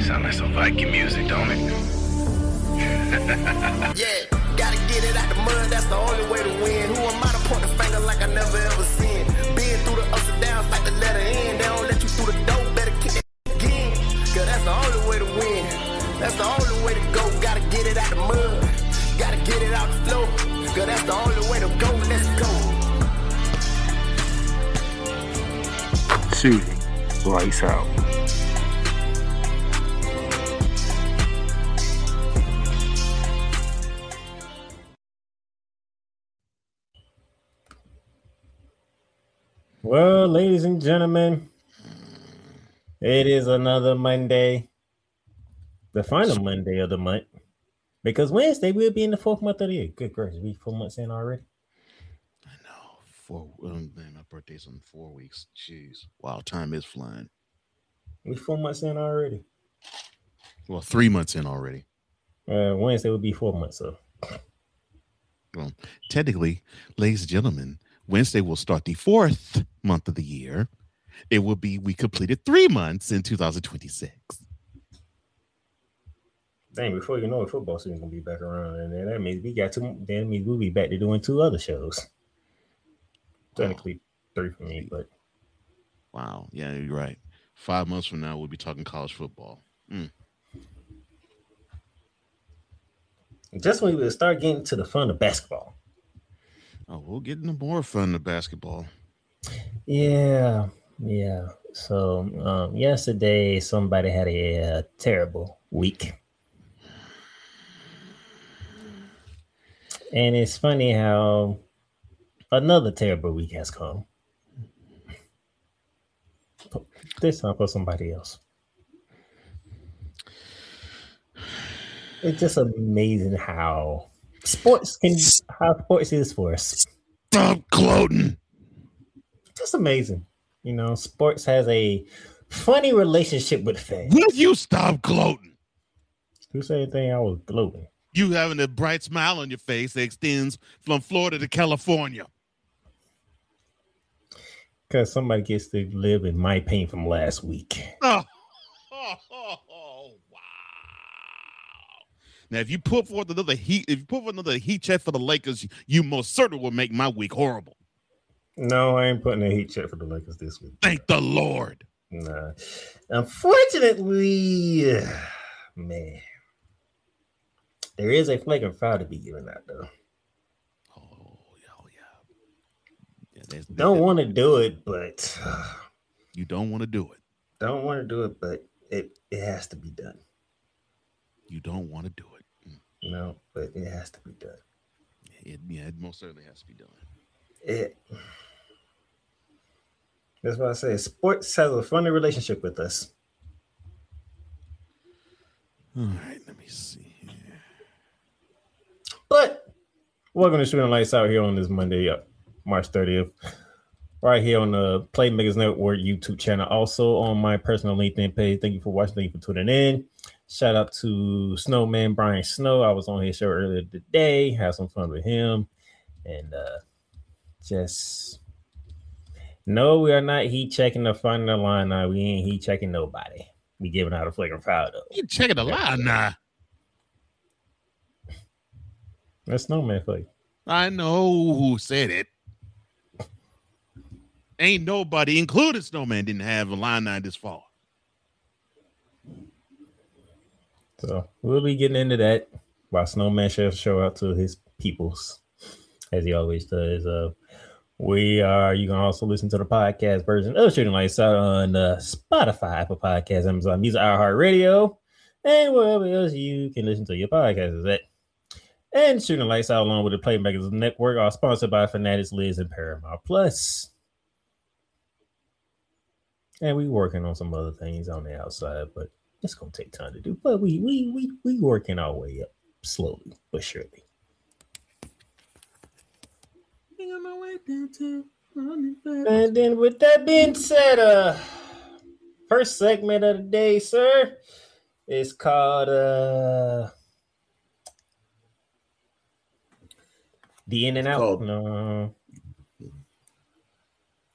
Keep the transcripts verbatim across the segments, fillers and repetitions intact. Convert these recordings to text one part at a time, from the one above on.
Sound like some Viking music, don't it? Yeah, gotta get it out the mud, that's the only way to win. Who am I to point the finger like I never ever seen? Been through the ups and downs like the letter N. They don't let you through the door, better kick it again. Cause that's the only way to win. That's the only way to go. Gotta get it out the mud. Gotta get it out the flow. Cause that's the only way to go. Let's go. Shooting lights out. Well, ladies and gentlemen, it is another Monday, the final Monday of the month, because Wednesday we'll be in the fourth month of the year. Good gracious, we four months in already. I know. Four. Um, man, my birthday's in four weeks. Jeez, wow, time is flying. We four months in already. Well, three months in already. Uh, Wednesday will be four months. So, well, technically, ladies and gentlemen, Wednesday will start the fourth month of the year. It will be, we completed three months in two thousand twenty-six. Dang, before you know it, football season will be back around. And then that means we got two, that means we'll be back to doing two other shows. Technically wow. three for me, but. Wow. Yeah, you're right. Five months from now, we'll be talking college football. Mm. Just when we start getting to the fun of basketball. Oh, we'll get into more fun of basketball. Yeah, yeah. So um, yesterday, somebody had a, a terrible week. And it's funny how another terrible week has come. This time for somebody else. It's just amazing how sports can how sports is for us. Stop gloating. Just amazing. You know, sports has a funny relationship with fans. Will you stop gloating? Who said anything? I was gloating. You having a bright smile on your face that extends from Florida to California. Because somebody gets to live in my pain from last week. Oh. Oh, oh, oh, wow. Now, if you put forth another heat, if you put forth another heat check for the Lakers, you most certainly will make my week horrible. No, I ain't putting a heat check for the Lakers this week. Thank the Lord. Nah. Unfortunately, man, there is a flagrant foul to be given out, though. Oh, yeah, yeah. yeah don't want to do it, but uh, you don't want to do it. Don't want to do it, but it, it has to be done. You don't want to do it. Mm. No, but it has to be done. It, yeah, it most certainly has to be done. It. That's what I say. Sports has a funny relationship with us. All right, let me see here. But welcome to Shooting Lights Out here on this Monday, uh, March thirtieth. Right here on the Playmakers Network YouTube channel. Also on my personal LinkedIn page. Thank you for watching. Thank you for tuning in. Shout out to Snowman Brian Snow. I was on his show earlier today. Had some fun with him. And uh, just no, we are not heat checking the front of the line now. We ain't heat checking nobody. We giving out a flagrant foul though. You checking the line now. That's Snowman for you. I know who said it. Ain't nobody, including Snowman, didn't have a line nine this fall. So we'll be getting into that while Snowman shares show out to his peoples, as he always does. Uh, we are. You can also listen to the podcast version of Shooting Lights Out on uh, Spotify, Apple Podcasts, Amazon Music, iHeartRadio, and wherever else you can listen to your podcasts is at. And Shooting Lights Out, along with the Playmakers Network, are sponsored by Fanatics, Liz, and Paramount Plus. And we working on some other things on the outside, but it's gonna take time to do. But we we we we working our way up slowly but surely. And then with that being said, uh first segment of the day, sir, is called uh The In and Out. Called- no.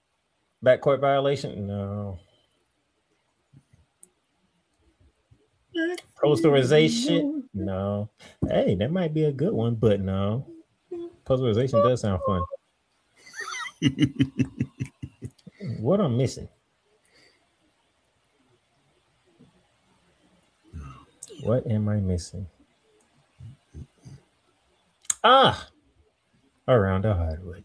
Backcourt violation? No. Posterization? No. Hey, that might be a good one, but no. Posterization does sound fun. What I'm missing? What am I missing? Ah, around the hardwood.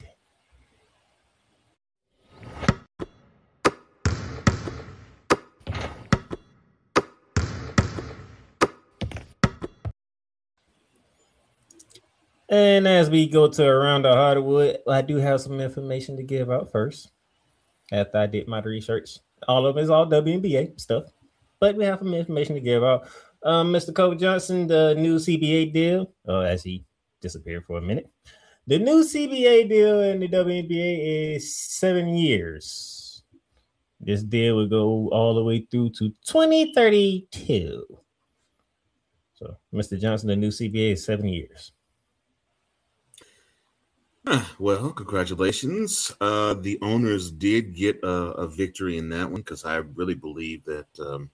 And as we go to around the hardwood, I do have some information to give out first. After I did my research, all of it is all W N B A stuff, but we have some information to give out. Um, Mister Kobe Johnson, the new C B A deal, oh, as he disappeared for a minute, the new C B A deal in the W N B A is seven years. This deal will go all the way through to twenty thirty-two. So, Mister Johnson, the new C B A is seven years. Well, congratulations. Uh, the owners did get a, a victory in that one because I really believe that um,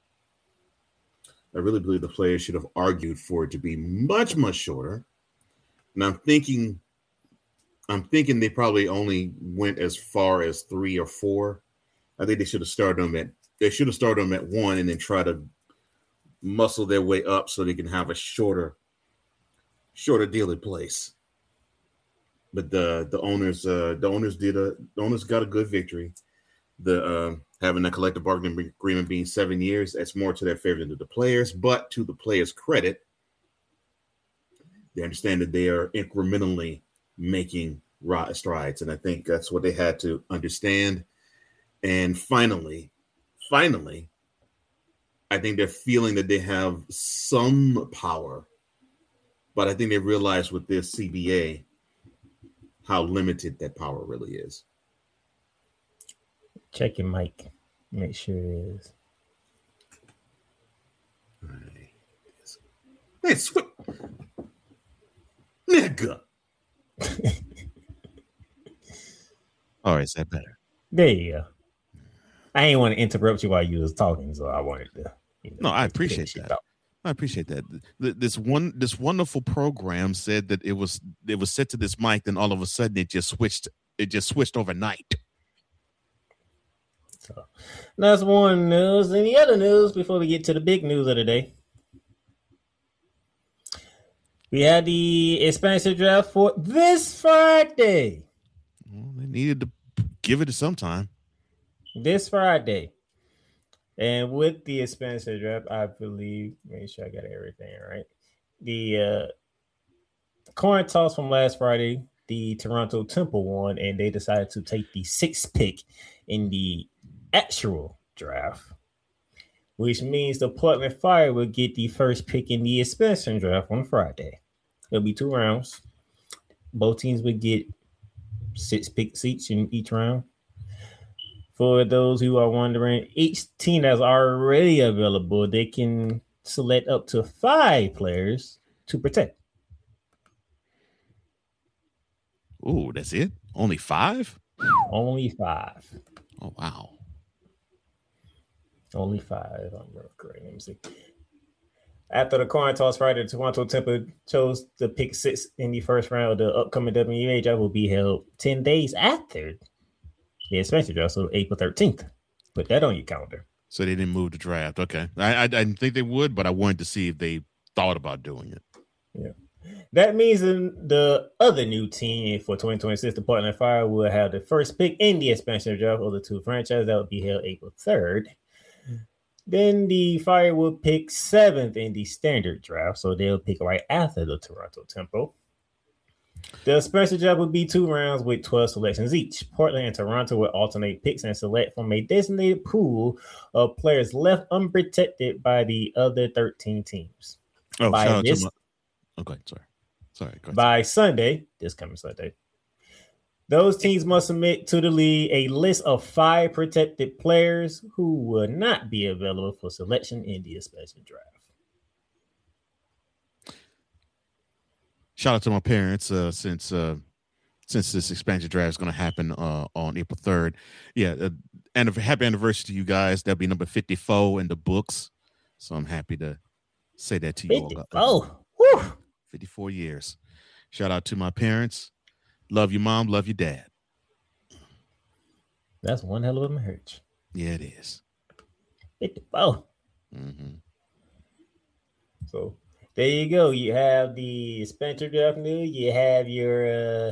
I really believe the players should have argued for it to be much, much shorter. And I'm thinking, I'm thinking they probably only went as far as three or four. I think they should have started them at they should have started them at one and then try to muscle their way up so they can have a shorter, shorter deal in place. But the the owners uh, the owners did a the owners got a good victory. The uh, having a collective bargaining agreement being seven years, that's more to their favor than to the players. But to the players' credit, they understand that they are incrementally making strides, and I think that's what they had to understand. And finally, finally, I think they're feeling that they have some power, but I think they realize with this C B A how limited that power really is. Check your mic. Make sure it is. All right. Hey, sw- nigga. All right, is that better? There you go. I ain't want to interrupt you while you was talking, so I wanted to. You know, no, I appreciate that. Out. I appreciate that. This one, this wonderful program said that it was it was set to this mic, then all of a sudden it just switched. It just switched overnight. So that's one news. And the other news before we get to the big news of the day, we had the expansion draft for this Friday. Well, they needed to give it to sometime. This Friday. And with the expansion draft, I believe, make sure I got everything right. The uh, coin toss from last Friday, the Toronto Temple won, and they decided to take the sixth pick in the actual draft, which means the Portland Fire will get the first pick in the expansion draft on Friday. It'll be two rounds. Both teams would get six pick seats in each round. For those who are wondering, each team that's already available, they can select up to five players to protect. Oh, that's it? Only five? Only five. Oh, wow. Only five. I'm correct. Let me see. After the coin toss Friday, the Toronto Temple chose to pick six in the first round of the upcoming W N B A draft will be held ten days after the expansion draft, so April thirteenth. Put that on your calendar. So they didn't move the draft. Okay. I, I, I didn't think they would, but I wanted to see if they thought about doing it. Yeah. That means the other new team for twenty twenty-six, the Portland Fire, will have the first pick in the expansion draft of the two franchises. That will be held April third. Then the Fire will pick seventh in the standard draft, so they'll pick right after the Toronto Temple. The expansion draft will be two rounds with twelve selections each. Portland and Toronto will alternate picks and select from a designated pool of players left unprotected by the other thirteen teams. Oh, by shout this, out to my... Okay, sorry. Sorry. Go ahead. By Sunday, this coming Sunday, those teams must submit to the league a list of five protected players who will not be available for selection in the expansion draft. Shout out to my parents uh, since uh, since this expansion draft is going to happen uh, on April third. Yeah, uh, and a happy anniversary to you guys. That'll be number fifty-four in the books. So I'm happy to say that to you all. Oh, whew. fifty-four years. Shout out to my parents. Love your mom. Love your dad. That's one hell of a marriage. Yeah, it is. fifty-four. Mm-hmm. So there you go. You have the Spencer Draft news. You have your uh,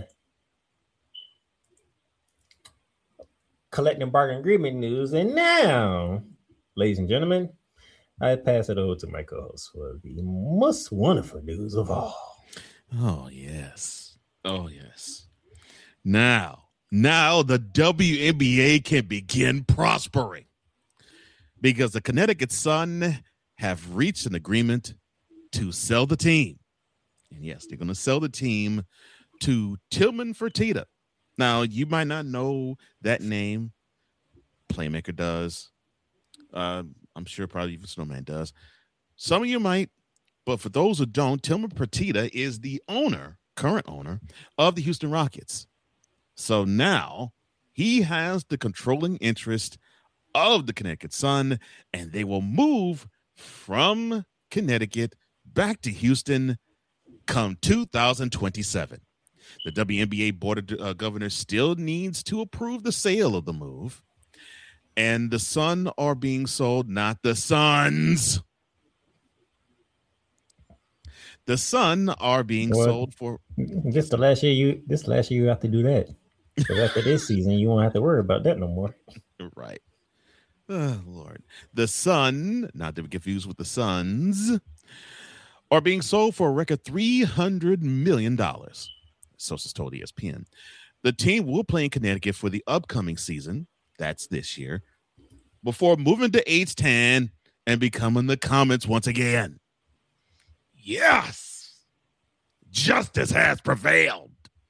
collective bargaining agreement news. And now, ladies and gentlemen, I pass it over to my co-host for the most wonderful news of all. Oh, yes. Oh, yes. Now, now the W N B A can begin prospering because the Connecticut Sun have reached an agreement to sell the team. And yes, they're going to sell the team to Tillman Fertitta. Now, you might not know that name. Playmaker does. Uh, I'm sure probably even Snowman does. Some of you might, but for those who don't, Tillman Fertitta is the owner, current owner, of the Houston Rockets. So now he has the controlling interest of the Connecticut Sun, and they will move from Connecticut back to Houston come two thousand twenty-seven. The W N B A Board of uh, Governors still needs to approve the sale of the move, and the Sun are being sold, not the Suns. The Sun are being well, sold for just the last year. You this last year you have to do that. So after this season, you won't have to worry about that no more. Right. Oh, Lord. The Sun, not to be confused with the Suns, are being sold for a record three hundred million dollars. Sources told E S P N. The team will play in Connecticut for the upcoming season. That's this year. Before moving to H ten and becoming the Comets once again. Yes. Justice has prevailed.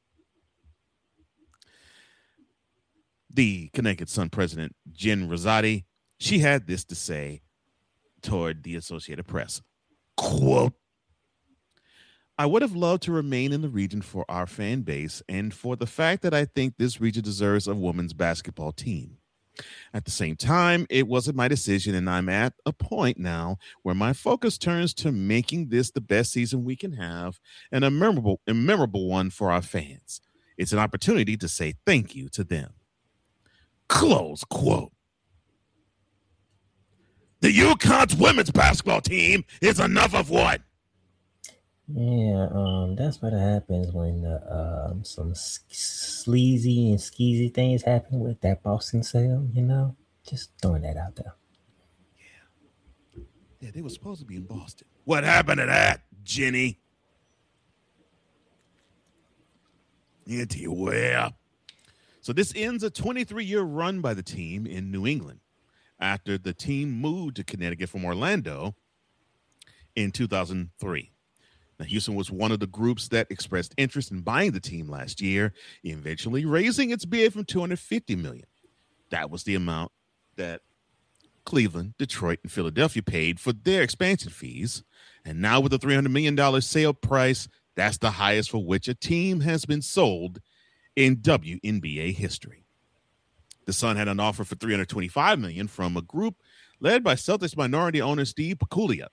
The Connecticut Sun president, Jen Rosati, she had this to say toward the Associated Press. Quote, I would have loved to remain in the region for our fan base and for the fact that I think this region deserves a women's basketball team. At the same time, it wasn't my decision, and I'm at a point now where my focus turns to making this the best season we can have and a memorable, a memorable one for our fans. It's an opportunity to say thank you to them. Close quote. The UConn's women's basketball team is enough of what? Yeah, um, that's what happens when uh, um, some sleazy and skeezy things happen with that Boston sale, you know? Just throwing that out there. Yeah. Yeah, they were supposed to be in Boston. What happened to that, Jenny? Anywhere. So this ends a twenty-three-year run by the team in New England after the team moved to Connecticut from Orlando in two thousand three. Now, Houston was one of the groups that expressed interest in buying the team last year, eventually raising its bid from two hundred fifty million dollars. That was the amount that Cleveland, Detroit, and Philadelphia paid for their expansion fees. And now with the three hundred million dollars sale price, that's the highest for which a team has been sold in W N B A history. The Sun had an offer for three hundred twenty-five million dollars from a group led by Celtics minority owner Steve Paculia.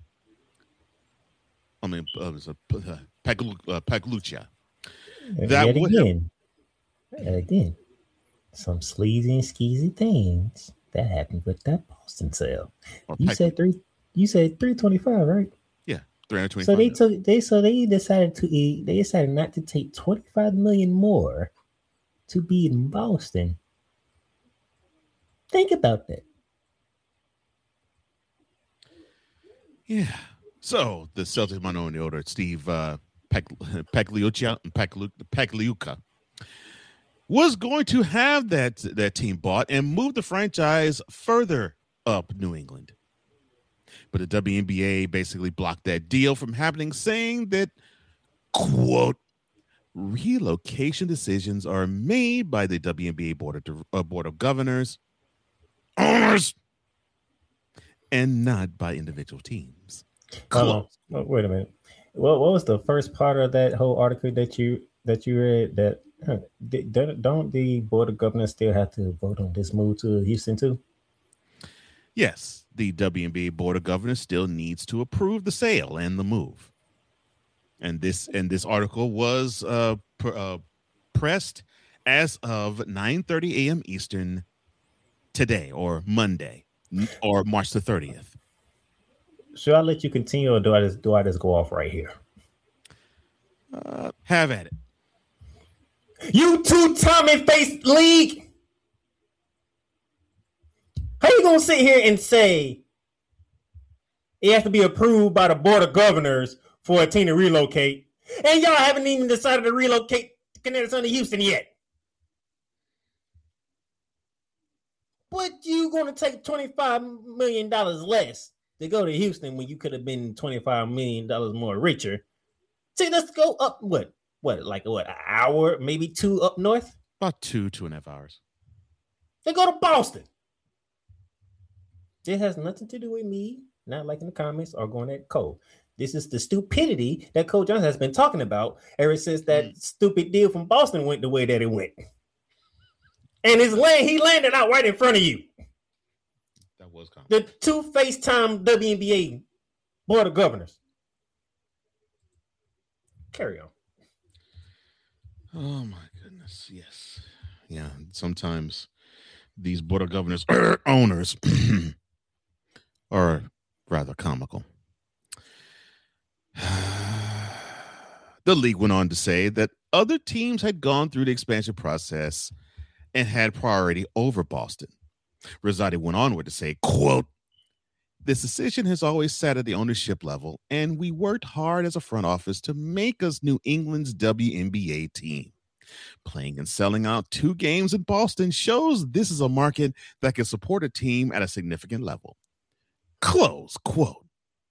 I mean, uh, it was a uh, Pagliuca. That yet would again, have... yet again, some sleazy and skeezy things that happened with that Boston sale. Or you Pag- said three. You said three twenty-five, right? Yeah, three hundred twenty-five. So they took they so they decided to they decided not to take twenty-five million more to be in Boston. Think about that. Yeah. So the Celtics minority owner Steve uh, Pagliuca Pagliuca was going to have that that team bought and move the franchise further up New England, but the W N B A basically blocked that deal from happening, saying that, quote, relocation decisions are made by the W N B A board of uh, board of governors, owners, and not by individual teams. Uh, oh, wait a minute. What what was the first part of that whole article that you that you read? That huh, don't the board of governors still have to vote on this move to Houston too? Yes, the W N B A Board of Governors still needs to approve the sale and the move. And this and this article was uh, pr- uh, pressed as of nine thirty a.m. Eastern today, or Monday, or March the thirtieth. Should I let you continue, or do I just do I just go off right here? Uh, have at it. You two Tommy Face League. How you gonna sit here and say it has to be approved by the Board of Governors for a team to relocate, and y'all haven't even decided to relocate Connecticut to Houston yet? But you gonna take twenty-five million dollars less to go to Houston when you could have been twenty-five million dollars more richer? See, let's go up what? What, like what, an hour, maybe two up north? About two, two and a half hours. They go to Boston. It has nothing to do with me not liking the comments or going at Cole. This is the stupidity that Cole Johnson has been talking about ever since that mm. stupid deal from Boston went the way that it went. And his land, he landed out right in front of you. That was common. The two FaceTime W N B A Board of Governors. Carry on. Oh my goodness, yes. Yeah, sometimes these Board of Governors owners are rather comical. The league went on to say that other teams had gone through the expansion process and had priority over Boston. Rosati went onward to say, quote, "This decision has always sat at the ownership level, and we worked hard as a front office to make us New England's W N B A team. Playing and selling out two games in Boston shows this is a market that can support a team at a significant level." Close quote.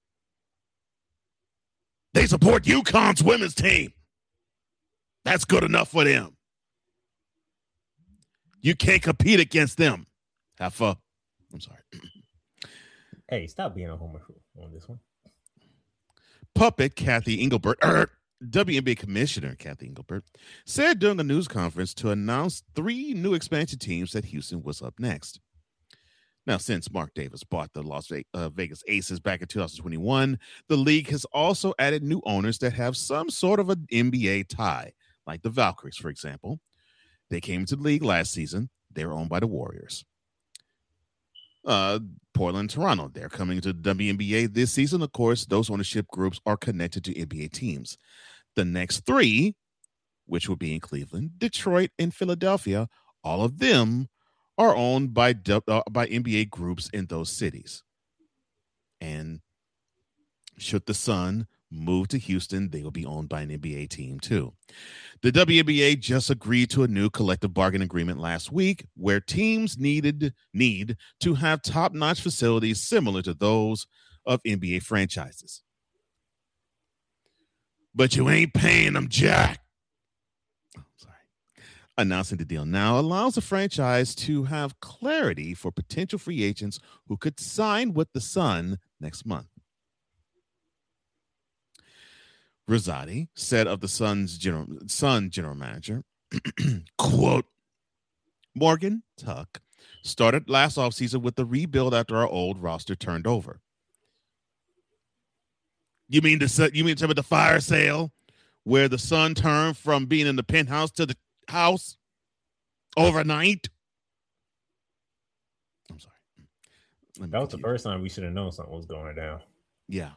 They support UConn's women's team. That's good enough for them. You can't compete against them. Have fun. I'm sorry. Hey, stop being a homer on this one. Puppet Kathy Engelbert, er, W N B A Commissioner Kathy Engelbert, said during a news conference to announce three new expansion teams that Houston was up next. Now, since Mark Davis bought the Las Vegas, uh, Vegas Aces back in two thousand twenty-one, the league has also added new owners that have some sort of an N B A tie, like the Valkyries, for example. They came into the league last season. They were owned by the Warriors. Uh, Portland, Toronto, they're coming to the W N B A this season. Of course, those ownership groups are connected to N B A teams. The next three, which will be in Cleveland, Detroit, and Philadelphia, all of them are owned by uh, by N B A groups in those cities. And should the Sun move to Houston, they will be owned by an N B A team too. The W N B A just agreed to a new collective bargaining agreement last week where teams needed need to have top-notch facilities similar to those of N B A franchises. But you ain't paying them jack. Oh, sorry. Announcing the deal now allows the franchise to have clarity for potential free agents who could sign with the Sun next month. Rosati said of the Sun's general, Sun general manager, quote, "Morgan Tuck started last offseason with the rebuild after our old roster turned over." You mean the you mean to the fire sale where the Sun turned from being in the penthouse to the house overnight? I'm sorry. That was the first time we should have known something was going down. Yeah.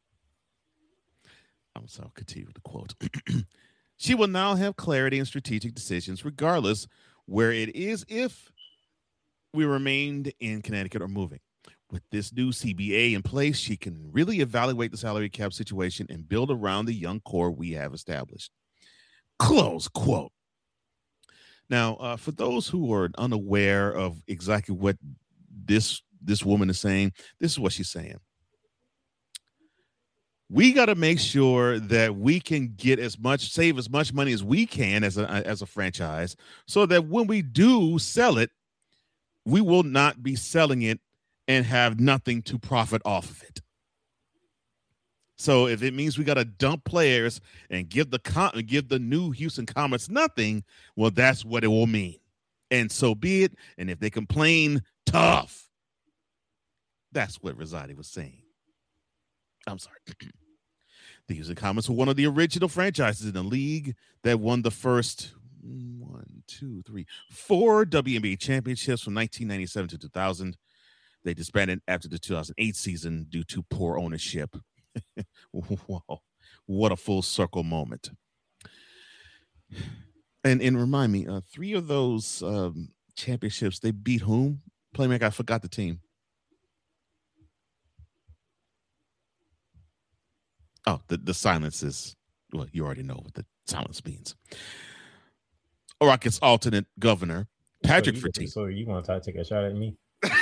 I'm sorry, I'll continue with the quote. She will now have clarity and strategic decisions regardless where it is if we remained in Connecticut or moving. With this new C B A in place, she can really evaluate the salary cap situation and build around the young core we have established. Close quote. Now, uh, for those who are unaware of exactly what this this woman is saying, this is what she's saying. We got to make sure that we can get as much, save as much money as we can as a as a franchise, so that when we do sell it, we will not be selling it and have nothing to profit off of it. So if it means we got to dump players and give the com- give the new Houston Comets nothing, well, that's what it will mean. And so be it. And if they complain, tough. That's what Rosati was saying. I'm sorry. The Houston Comets were one of the original franchises in the league that won the first one, two, three, four W N B A championships from nineteen ninety-seven to two thousand. They disbanded after the two thousand eight season due to poor ownership. Wow, what a full circle moment. And and remind me, uh, three of those um, championships, they beat whom? Playmaker, I forgot the team. Oh, the, the silence is, well, you already know what the silence means. Rockets alternate governor, Patrick so you, Fertitta. So you want to take a shot at me?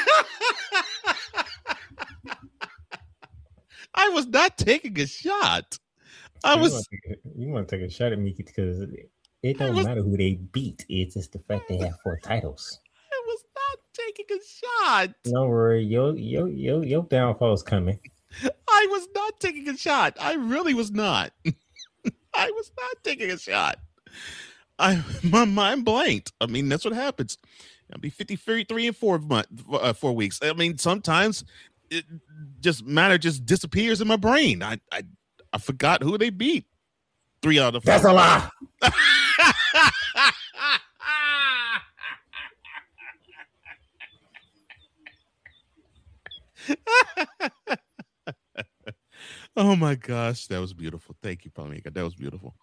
I was not taking a shot. I you was. Want to, you want to take a shot at me because it don't was, matter who they beat. It's just the fact they have four titles. I was not taking a shot. Don't worry, your your your your downfall is coming. I was not taking a shot. I really was not. I was not taking a shot. I my mind blanked. I mean, that's what happens. I'll be fifty-three and four month, uh, four weeks. I mean, sometimes it just matter just disappears in my brain. I I, I forgot who they beat. Three out of four. That's a lie. Oh my gosh, that was beautiful. Thank you, Palmika. That was beautiful.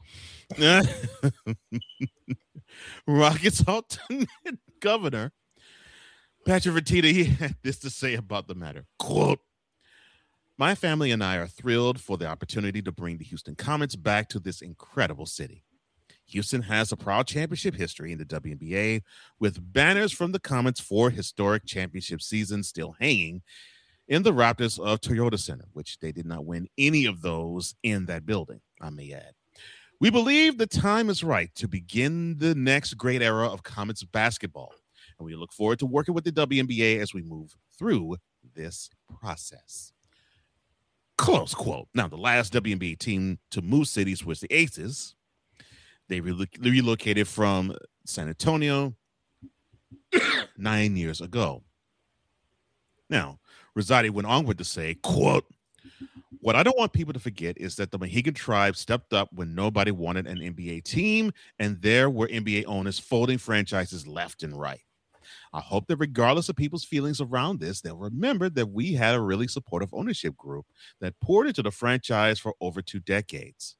Rockets alternate governor Patrick Fertitta, he had this to say about the matter. Quote, "My family and I are thrilled for the opportunity to bring the Houston Comets back to this incredible city. Houston has a proud championship history in the W N B A, with banners from the Comets' four historic championship seasons still hanging in the Raptors of Toyota Center, which they did not win any of those in that building, I may add. We believe the time is right to begin the next great era of Comets basketball, and we look forward to working with the W N B A as we move through this process." Close quote. Now, the last W N B A team to move cities was the Aces. They re- relocated from San Antonio nine years ago. Now, Rosati went onward to say, quote, "What I don't want people to forget is that the Mohegan Tribe stepped up when nobody wanted an N B A team, and there were N B A owners folding franchises left and right. I hope that regardless of people's feelings around this, they'll remember that we had a really supportive ownership group that poured into the franchise for over two decades.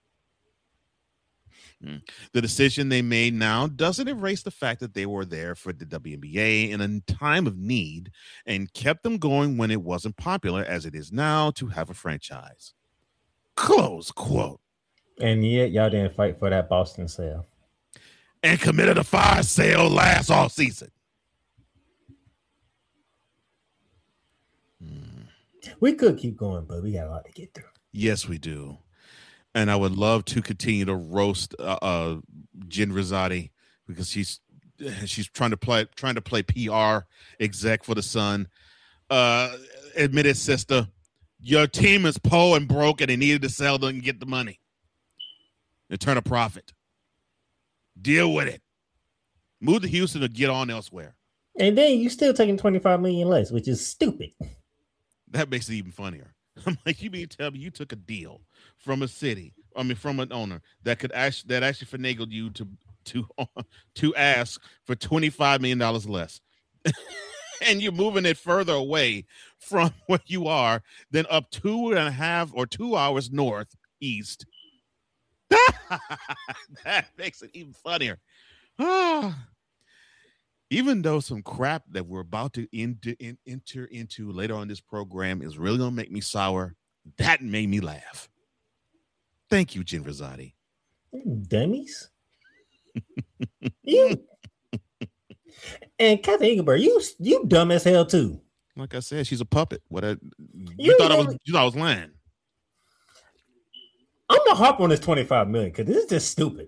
Mm. The decision they made now doesn't erase the fact that they were there for the W N B A in a time of need and kept them going when it wasn't popular as it is now to have a franchise." Close quote. And yet y'all didn't fight for that Boston sale. And committed a fire sale last all season. Hmm. We could keep going, but we got a lot to get through. Yes, we do. And I would love to continue to roast uh, uh, Jen Rosati because she's she's trying to play trying to play P R exec for the Sun. Uh, admit it, sister. Your team is poor and broke, and they needed to sell them and get the money and turn a profit. Deal with it. Move to Houston or get on elsewhere. And then you still taking twenty-five million less, which is stupid. That makes it even funnier. I'm like, you mean to tell me you took a deal from a city, I mean, from an owner that could actually that actually finagled you to to to ask for twenty-five million dollars less, and you're moving it further away from where you are than up two and a half or two hours northeast. That makes it even funnier. Even though some crap that we're about to enter, in, enter into later on this program is really going to make me sour, that made me laugh. Thank you, Jen Rosati. Dummies. You and Kathy Engelberg, you you dumb as hell too. Like I said, she's a puppet. What I, you, You thought I never- was you thought I was lying. I'm gonna hop on this twenty-five million because this is just stupid.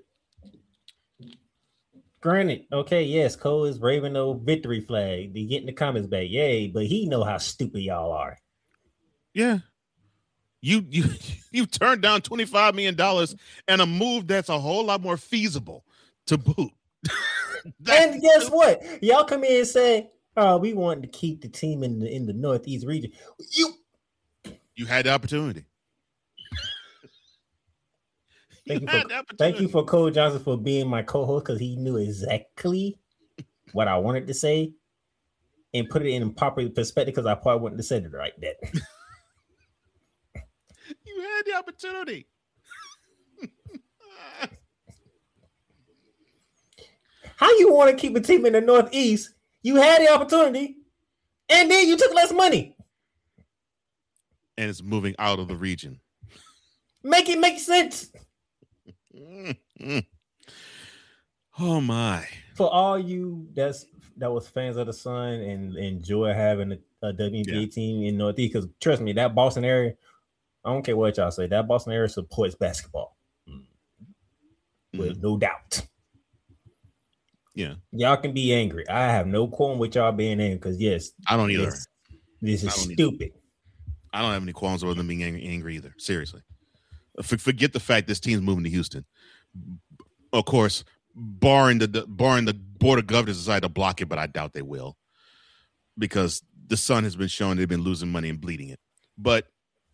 Granted, okay, yes, Cole is waving no victory flag. They getting the comments back, yay! But he know how stupid y'all are. Yeah. You you you turned down twenty-five million dollars and a move that's a whole lot more feasible to boot. That's And guess what? Y'all come in and say, Oh, we wanted to keep the team in the in the Northeast region. You, you had the opportunity. thank you you, had for, the opportunity. thank you for Cole Johnson for being my co-host because he knew exactly what I wanted to say and put it in proper perspective because I probably wouldn't have said it right then. You had the opportunity. How you want to keep a team in the Northeast? You had the opportunity, and then you took less money. And it's moving out of the region. Make it make sense. Mm-hmm. Oh my! For all you that's that was fans of the Sun and enjoy having a, a W N B A yeah. team in Northeast, because trust me, that Boston area, I don't care what y'all say, that Boston area supports basketball, mm-hmm. with no doubt. Yeah, y'all can be angry. I have no qualm with y'all being angry because yes, I don't either. This, this is I stupid. Either. I don't have any qualms with them being angry, angry either. Seriously, For, forget the fact this team's moving to Houston. Of course, barring the, the barring the board of governors decide to block it, but I doubt they will, because the Sun has been showing they've been losing money and bleeding it. But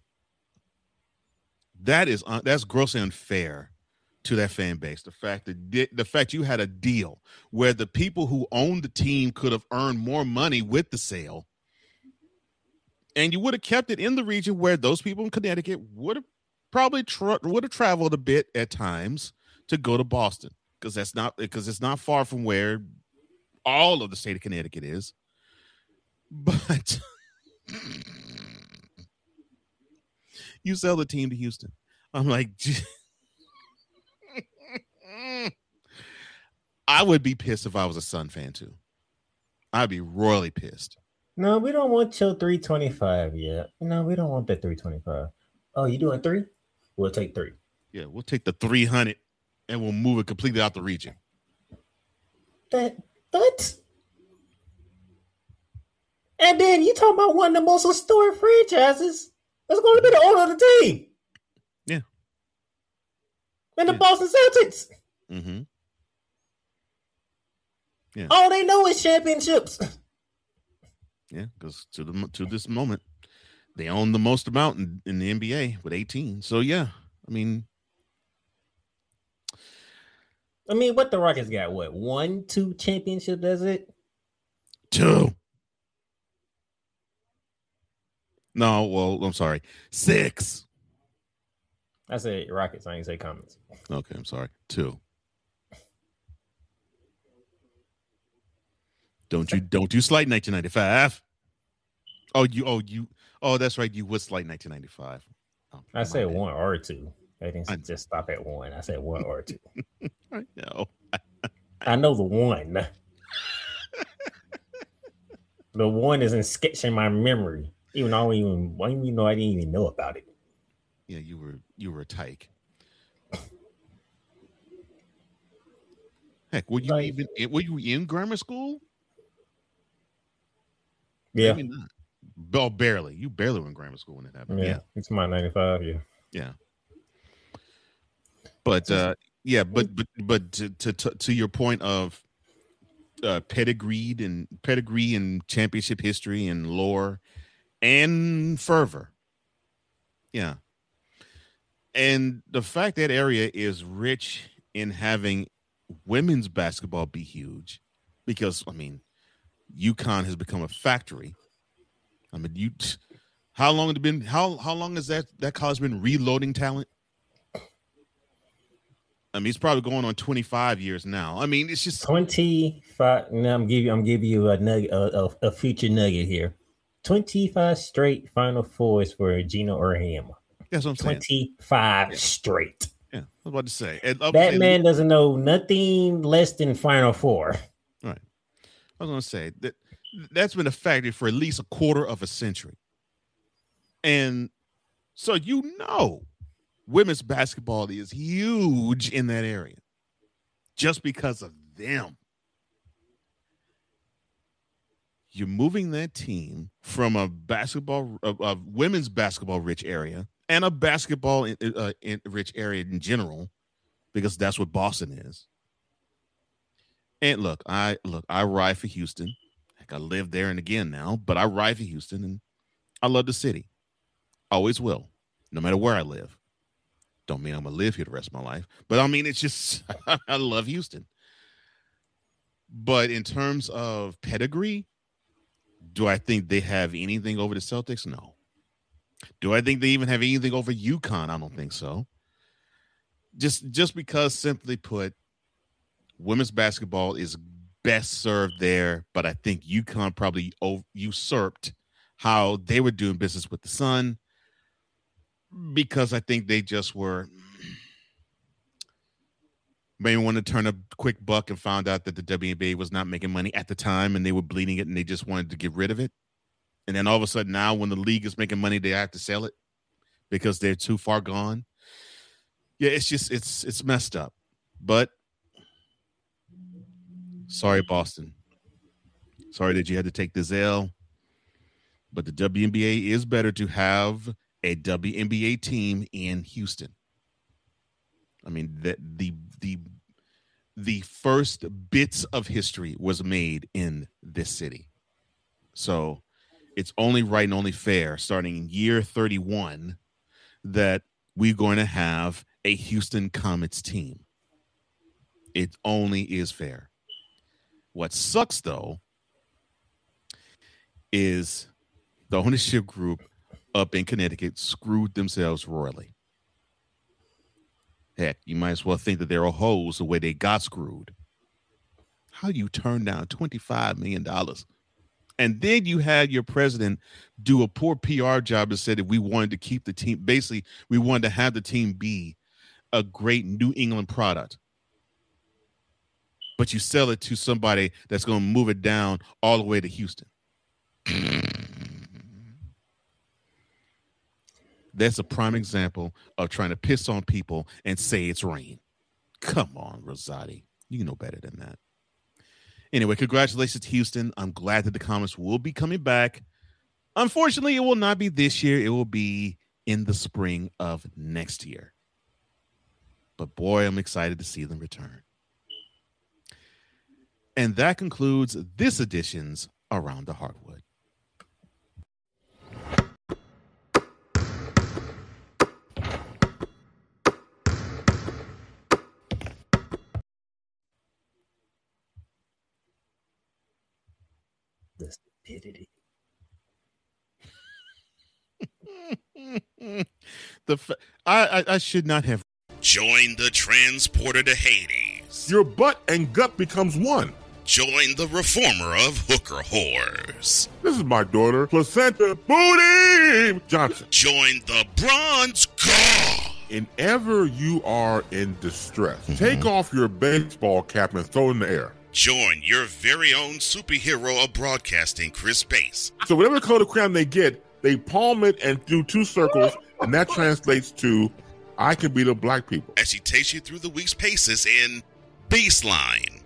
that is uh, that's grossly unfair to that fan base. The fact that the fact you had a deal where the people who owned the team could have earned more money with the sale, and you would have kept it in the region where those people in Connecticut would have probably tra- would have traveled a bit at times to go to Boston, because that's not because it's not far from where all of the state of Connecticut is. But you sell the team to Houston. I'm like, I would be pissed if I was a Sun fan too. I'd be royally pissed. No, we don't want your three twenty-five yet. No, we don't want that three twenty-five. Oh, you doing three? We'll take three. Yeah, we'll take the three hundred and we'll move it completely out the region. That what? And then you talking about one of the most historic franchises that's going to be the owner of the team. Yeah. And the yeah. Boston Celtics. Mm-hmm. Yeah. All they know is championships. Yeah, because to the to this moment, they own the most amount in, in the N B A with eighteen. So yeah, I mean, I mean, what the Rockets got? What, one, two championships? That's it. Two. No, well, I'm sorry, six. I said Rockets. I ain't say Comets. Okay, I'm sorry. Two. Don't you don't you slight nineteen ninety-five? Oh, you oh you oh that's right. You would slight nineteen ninety-five. Oh, I said bad. One or two. I didn't I, just stop at one. I said one or two. I know. I know the one. The one isn't sketching my memory. Even though I don't even, I even know I didn't even know about it. Yeah, you were you were a tyke. Heck, were you like, even were you in grammar school? Yeah. Maybe not. Oh, barely. You barely were in grammar school when it happened. Yeah, yeah. It's my ninety-five, yeah. Yeah. But uh yeah, but but but to to to your point of uh pedigreed and pedigree and championship history and lore and fervor. Yeah. And the fact that area is rich in having women's basketball be huge, because I mean UConn has become a factory. I mean, you. How long has it been? How how long has that that college been reloading talent? I mean, it's probably going on twenty-five years now. I mean, it's just twenty-five. Now I'm giving I'm giving you a nugget, a, a, a future nugget here. twenty-five straight Final Fours for Gino Auriemma. That's what I'm saying. twenty-five yeah. straight. Yeah, I was about to say. And, uh, that and, man doesn't know nothing less than Final Four. Right. I was going to say that that's been a factor for at least a quarter of a century. And so, you know, women's basketball is huge in that area just because of them. You're moving that team from a basketball, a, a women's basketball rich area and a basketball in, uh, in rich area in general, because that's what Boston is. And look, I look, I ride for Houston. Like, I live there and again now, but I ride for Houston, and I love the city. Always will, no matter where I live. Don't mean I'm going to live here the rest of my life, but I mean, it's just, I love Houston. But in terms of pedigree, do I think they have anything over the Celtics? No. Do I think they even have anything over UConn? I don't think so. Just, just because, simply put, women's basketball is best served there, but I think UConn probably over- usurped how they were doing business with the Sun, because I think they just were maybe wanted to turn a quick buck and found out that the W N B A was not making money at the time and they were bleeding it and they just wanted to get rid of it. And then all of a sudden now when the league is making money, they have to sell it because they're too far gone. Yeah, it's just, it's, it's messed up. But sorry, Boston. Sorry that you had to take this L. But the W N B A is better to have a W N B A team in Houston. I mean, the, the the the first bits of history was made in this city. So it's only right and only fair, starting in year thirty-one, that we're going to have a Houston Comets team. It only is fair. What sucks, though, is the ownership group up in Connecticut screwed themselves royally. Heck, you might as well think that they're a hoes the way they got screwed. How do you turn down twenty-five million dollars? And then you had your president do a poor P R job and said that we wanted to keep the team. Basically, we wanted to have the team be a great New England product. But you sell it to somebody that's going to move it down all the way to Houston. That's a prime example of trying to piss on people and say it's rain. Come on, Rosati. You know better than that. Anyway, congratulations to Houston. I'm glad that the Comets will be coming back. Unfortunately, it will not be this year. It will be in the spring of next year. But boy, I'm excited to see them return. And that concludes this edition's Around the Hardwood. The stupidity. the fa- I, I I should not have. Join the transporter to Hades. Your butt and gut becomes one. Join the reformer of hooker whores. This is my daughter, Placenta Booty Johnson. Join the bronze god. Whenever you are in distress, mm-hmm. take off your baseball cap and throw it in the air. Join your very own superhero of broadcasting, Chris Bass. So whatever color crayon they get, they palm it and do two circles, and that translates to, I can beat up black people. As she takes you through the week's paces in Baseline.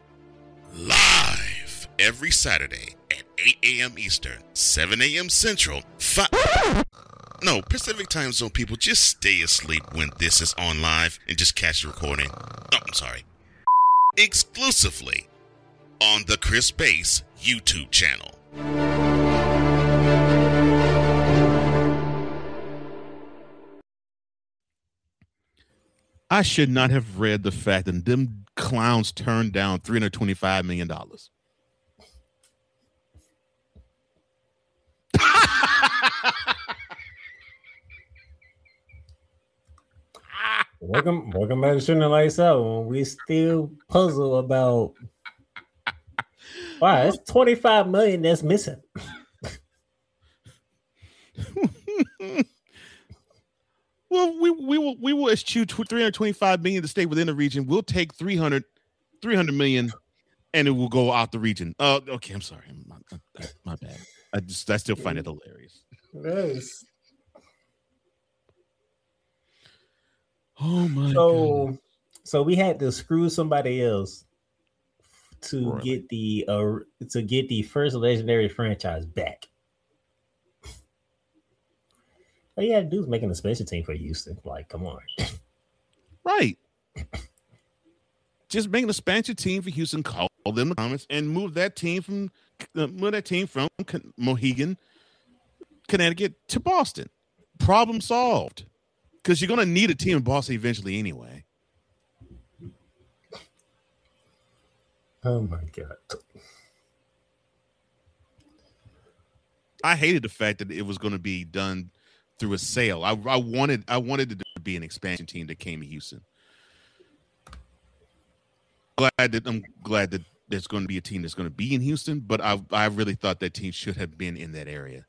Live every Saturday at eight a.m. Eastern, seven a.m. Central, five... No, Pacific Time Zone people, just stay asleep when this is on live and just catch the recording. Oh, I'm sorry. Exclusively on the Chris Bass YouTube channel. I should not have read the fact that them clowns turned down three hundred twenty-five million dollars. Welcome, welcome back to Shooting the Lights Out. When we still puzzle about why it's twenty-five million that's missing. Well, we we will we will eschew three hundred twenty-five million to stay within the region. We'll take three hundred, three hundred million, and it will go out the region. Oh, uh, okay. I'm sorry. My, my, my bad. I just I still find it hilarious. Nice. Oh my so, God. So we had to screw somebody else to Really? get the uh, to get the first legendary franchise back. All you had to do is making a special team for Houston. Like, come on. Right. Just making a expansion team for Houston. Call them the comments and move that team from uh, move that team from Con- Mohegan, Connecticut to Boston. Problem solved. Because you're going to need a team in Boston eventually anyway. Oh my God. I hated the fact that it was going to be done through a sale. I, I wanted I wanted it to be an expansion team that came to Houston. Glad that I'm glad that there's going to be a team that's going to be in Houston, but I I really thought that team should have been in that area.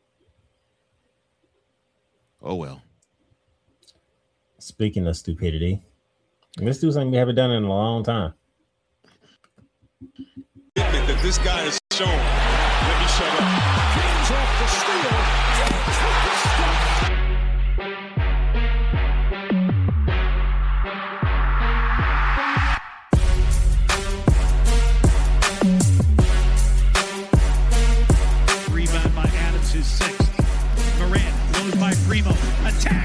Oh well. Speaking of stupidity, let's do something we haven't done in a long time. That this guy is shown. Let me shut up. James off the steal. Rebound by Adams, his sixth. Morant, loaded by Primo. Attack.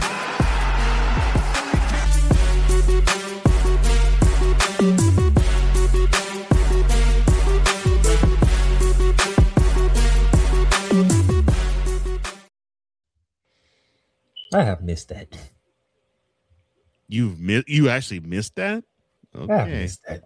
I have missed that. You've mi- you actually missed that? Okay. I have missed that.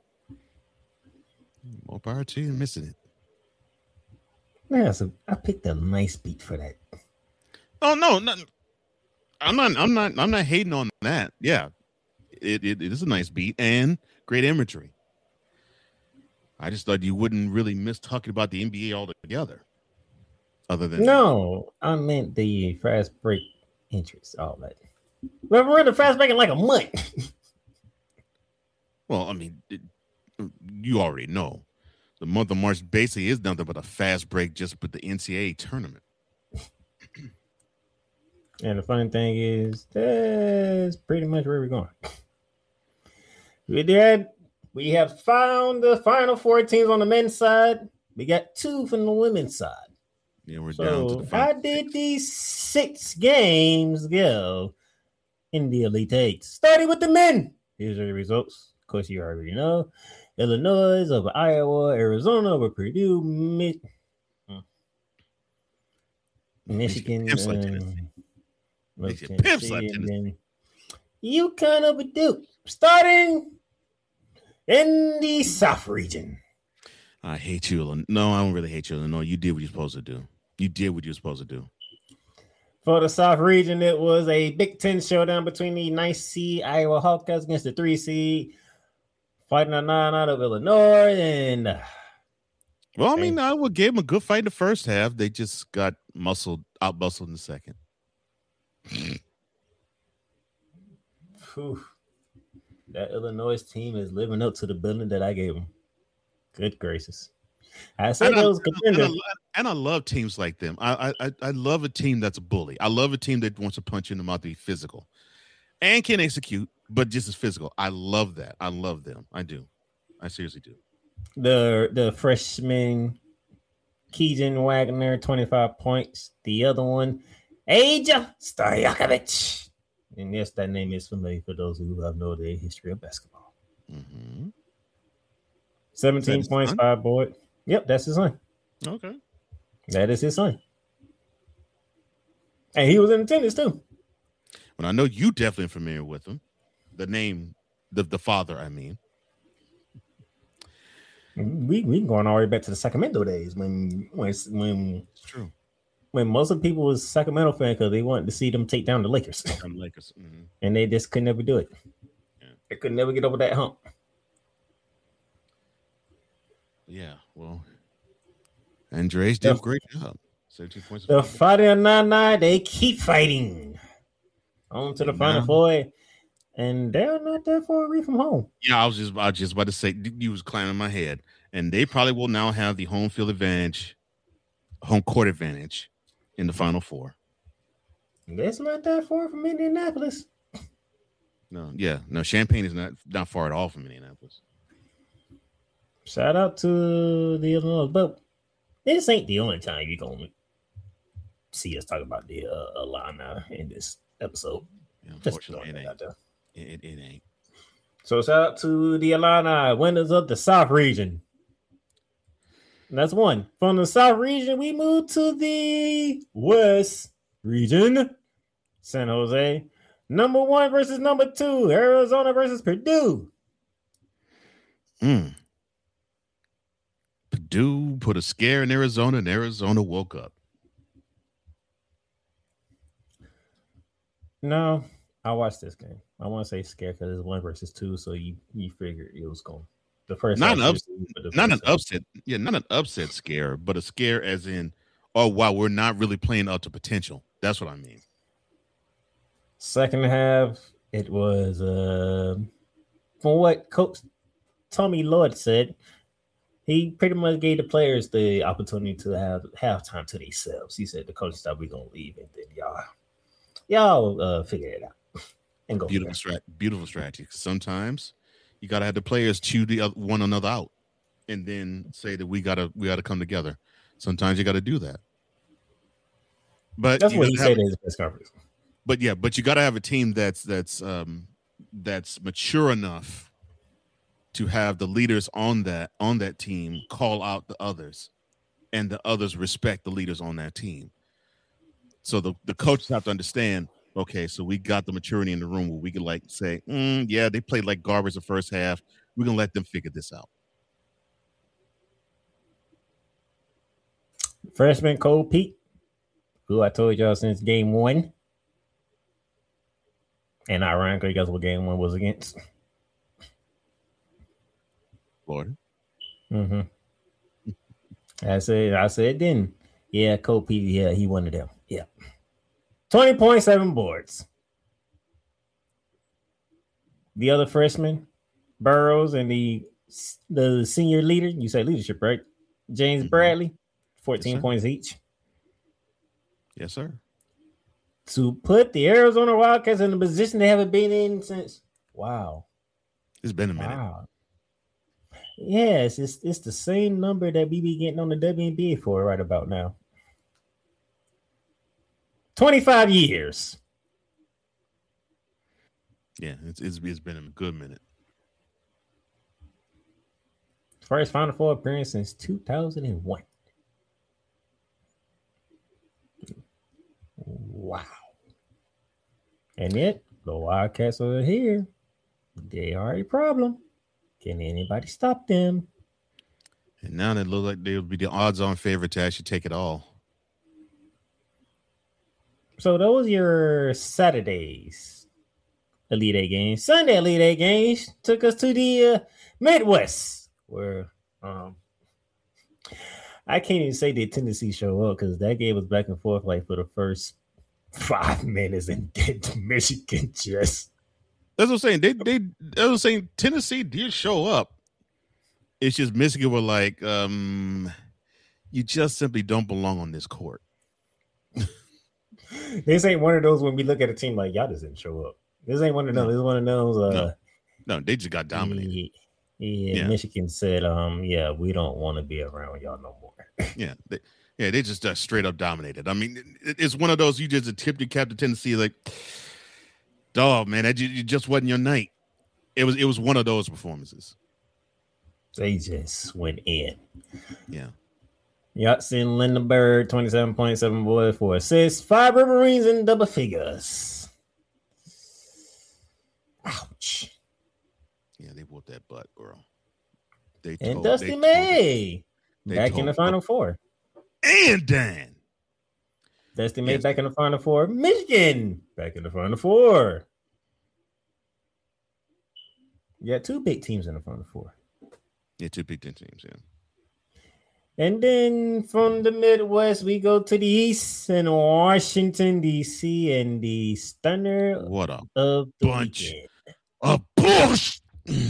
More power to you missing it. Yeah, so I picked a nice beat for that. Oh no, no, I'm not. I'm not. I'm not hating on that. Yeah, it, it it is a nice beat and great imagery. I just thought you wouldn't really miss talking about the N B A altogether. Other than no, I meant the fast break interest, all that. Well, we're in the fast break in like a month. Well, I mean, it, you already know the month of March basically is nothing but a fast break just with the N C double A tournament. And the funny thing is, that's pretty much where we're going. We did. We have found the final four teams on the men's side. We got two from the women's side. Yeah, we're so down to the I did these six games go in the Elite Eight. Starting with the men. Here's the results. Of course, you already know. Illinois over Iowa, Arizona over Purdue, Mi- Michigan, Pimps like um, Michigan Tennessee, pimps like and Tennessee. then UConn over Duke. Starting in the South region. I hate you, Illinois. No, I don't really hate you, Illinois. You did what you're supposed to do. You did what you're supposed to do. For the South region, it was a Big Ten showdown between the ninth seed Iowa Hawkeyes against the three seed Fighting a nine out of Illinois. And well, I mean, I would give them a good fight in the first half. They just got muscled, out muscled in the second. Whew. That Illinois team is living up to the billing that I gave them. Good gracious. I said and those I, contenders. And I, and I love teams like them. I, I I love a team that's a bully. I love a team that wants to punch you in the mouth to be physical and can execute, but just as physical. I love that. I love them. I do. I seriously do. The the freshman Keegan Wagner, twenty-five points. The other one, Aja Stojakovic. And yes, that name is familiar for those who have know the history of basketball. Mm-hmm. seventeen points, five board. Yep, that's his son. Okay. That is his son. And he was in attendance too. Well, I know you definitely familiar with him. The name, the, the father, I mean. We we going all the way back to the Sacramento days when when when it's true. When most of the people was Sacramento fan because they wanted to see them take down the Lakers. I'm Lakers. Mm-hmm. And they just could never do it. Yeah. They could never get over that hump. Yeah, well, Andres did a great job. seventeen points. The Fighting nine nine, they keep fighting. On to the Final Four. And they're not that far away from home. Yeah, I was just, I was just about to say, you was climbing my head. And they probably will now have the home field advantage, home court advantage in the Final Four. That's not that far from Indianapolis. No, yeah, no, Champaign is not, not far at all from Indianapolis. Shout out to the Illinois, but this ain't the only time you're going to see us talk about the uh, Illini in this episode. Yeah, unfortunately, it ain't. It, it, it ain't. So shout out to the Illini, winners of the South region. That's one. From the South region, we move to the West region. San Jose. Number one versus number two. Arizona versus Purdue. Mm. Purdue put a scare in Arizona, and Arizona woke up. No, I watched this game. I want to say scare because it's one versus two, so you you figured it was going the first. Not an upset. Not an upset. Yeah, not an upset scare, but a scare as in, oh wow, we're not really playing up to potential. That's what I mean. Second half, it was uh, from what Coach Tommy Lloyd said. He pretty much gave the players the opportunity to have halftime to themselves. He said the coach thought we're gonna leave, and then y'all, y'all uh, figure it out and go. Beautiful, strat- beautiful strategy. Sometimes you gotta have the players chew the other, one another out, and then say that we gotta we gotta come together. Sometimes you gotta do that. But that's what he have, said in his press conference. But yeah, but you gotta have a team that's that's um, that's mature enough to have the leaders on that on that team call out the others, and the others respect the leaders on that team. So the, the coaches have to understand, okay, so we got the maturity in the room where we can like say, mm, yeah, they played like garbage the first half. We're gonna let them figure this out. Freshman Cole Pete, who I told y'all since game one. And ironically, guess what game one was against? Florida. Mm-hmm. I said, I said then. Yeah, Cole Pete, yeah, he one of them. Yeah. twenty point seven boards. The other freshman, Burrows, and the the senior leader, you say leadership, right? James mm-hmm. Bradley, fourteen yes, points each. Yes, sir. To put the Arizona Wildcats in the position they haven't been in since, wow. It's been a minute. Wow. Yes, it's it's the same number that we be getting on the W N B A for right about now. twenty-five years. Yeah, it's it's, it's been a good minute. First Final Four appearance since two thousand one. Wow. And yet, the Wildcats are here. They are a problem. Can anybody stop them? And now they look like they'll be the odds-on favorite to actually take it all. So those are your Saturdays Elite Eight games. Sunday Elite Eight games took us to the uh, Midwest, where um, I can't even say did Tennessee show up because that game was back and forth like for the first five minutes, and then Michigan just. That's what I'm saying. They they I was saying Tennessee did show up. It's just Michigan were like, um, you just simply don't belong on this court. This ain't one of those when we look at a team like y'all just didn't show up. This ain't one of those. No. This is one of those. Uh, no. no, they just got dominated. Yeah, yeah, yeah. Michigan said, um, yeah, we don't want to be around y'all no more. yeah, they, yeah, they just uh, straight up dominated. I mean, it, it's one of those you just tipped your cap to Tennessee like. Dog, man, that it just wasn't your night. It was it was one of those performances. They just went in. Yeah. Yatsin Lindenberg, twenty-seven point seven boys for assists. Five Riverines in double figures. Ouch. Yeah, they whooped that butt, bro. They and told, Dusty they May told, back in the Final Four. And Dan. Dusty May yes. back in the Final Four. Michigan back in the Final Four. You got two big teams in the Final Four. Yeah, two big teams, yeah. And then from the Midwest, we go to the East in Washington, D C, and the stunner what a of the bunch weekend. of bullshit.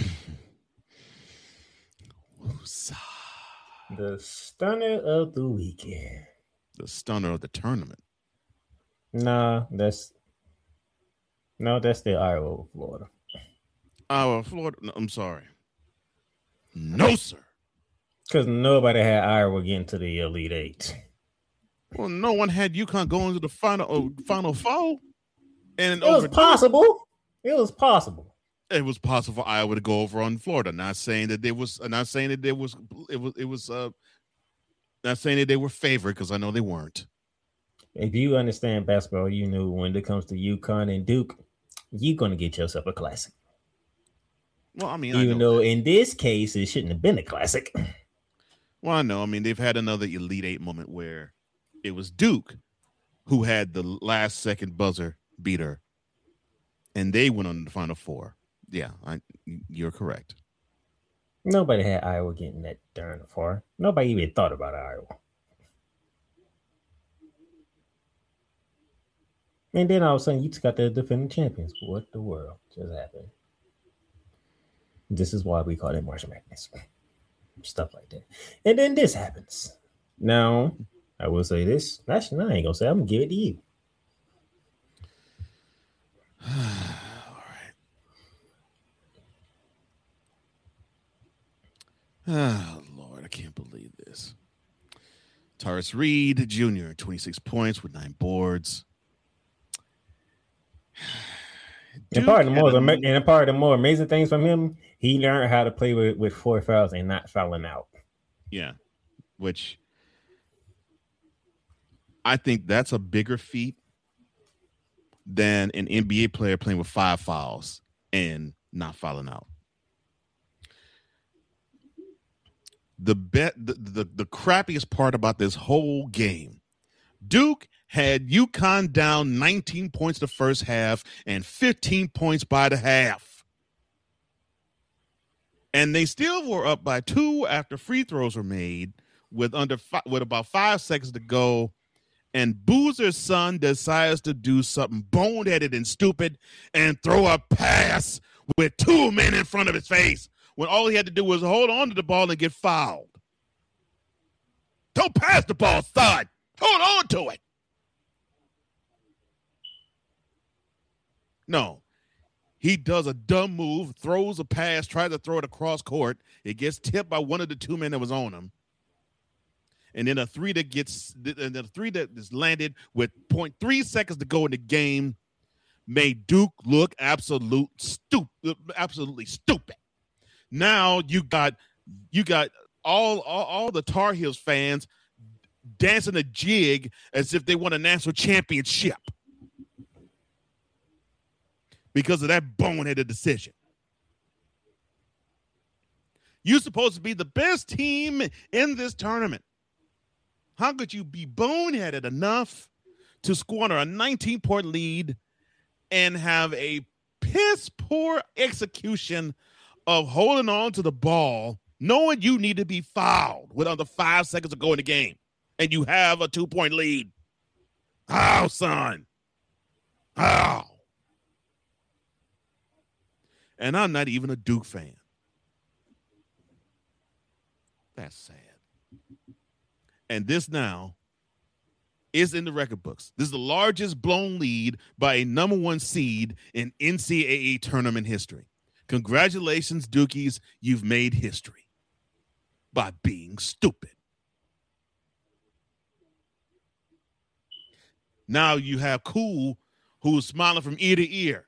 The stunner of the weekend. The stunner of the tournament. Nah, that's no, that's the Iowa, Florida. Iowa, Florida. No, I'm sorry. No, sir. Because nobody had Iowa getting to the Elite Eight. Well, no one had UConn going to the final uh, final four. And it was possible. It was possible. It was possible for Iowa to go over on Florida. Not saying that there was. Not saying that there was. It was. It was. Uh, Not saying that they were favored because I know they weren't. If you understand basketball, you know when it comes to UConn and Duke, you're going to get yourself a classic. Well, I mean, even I know though that. in this case it shouldn't have been a classic. Well, I know. I mean, they've had another Elite Eight moment where it was Duke who had the last second buzzer beater, and they went on the Final Four. Yeah, I, you're correct. Nobody had Iowa getting that darn far. Nobody even thought about Iowa. And then all of a sudden, you just got the defending champions. What the world just happened? This is why we call it March Madness. Stuff like that. And then this happens. Now, I will say this. Actually, I ain't going to say. I'm going to give it to you. All right. Oh, Lord, I can't believe this. Taurus Reed Junior, twenty-six points with nine boards. And part of the more, a, and part of the more amazing things from him, he learned how to play with, with four fouls and not fouling out. Yeah, which I think that's a bigger feat than an N B A player playing with five fouls and not fouling out. The bet, the, the, the crappiest part about this whole game, Duke had UConn down nineteen points the first half and fifteen points by the half. And they still were up by two after free throws were made with under fi- with about five seconds to go. And Boozer's son decides to do something boneheaded and stupid and throw a pass with two men in front of his face when all he had to do was hold on to the ball and get fouled. Don't pass the ball, son. Hold on to it. No. He does a dumb move, throws a pass, tries to throw it across court. It gets tipped by one of the two men that was on him. And then a three that gets, and then a three that is landed with zero point three seconds to go in the game made Duke look absolute stupid, absolutely stupid. Now you got, you got all, all, all the Tar Heels fans dancing a jig as if they won a national championship because of that boneheaded decision. You're supposed to be the best team in this tournament. How could you be boneheaded enough to squander a nineteen-point lead and have a piss-poor execution of holding on to the ball, knowing you need to be fouled with under five seconds to go in the game, and you have a two-point lead? How, son? How? And I'm not even a Duke fan. That's sad. And this now is in the record books. This is the largest blown lead by a number one seed in N C double A tournament history. Congratulations, Dukies. You've made history by being stupid. Now you have Cool, who's smiling from ear to ear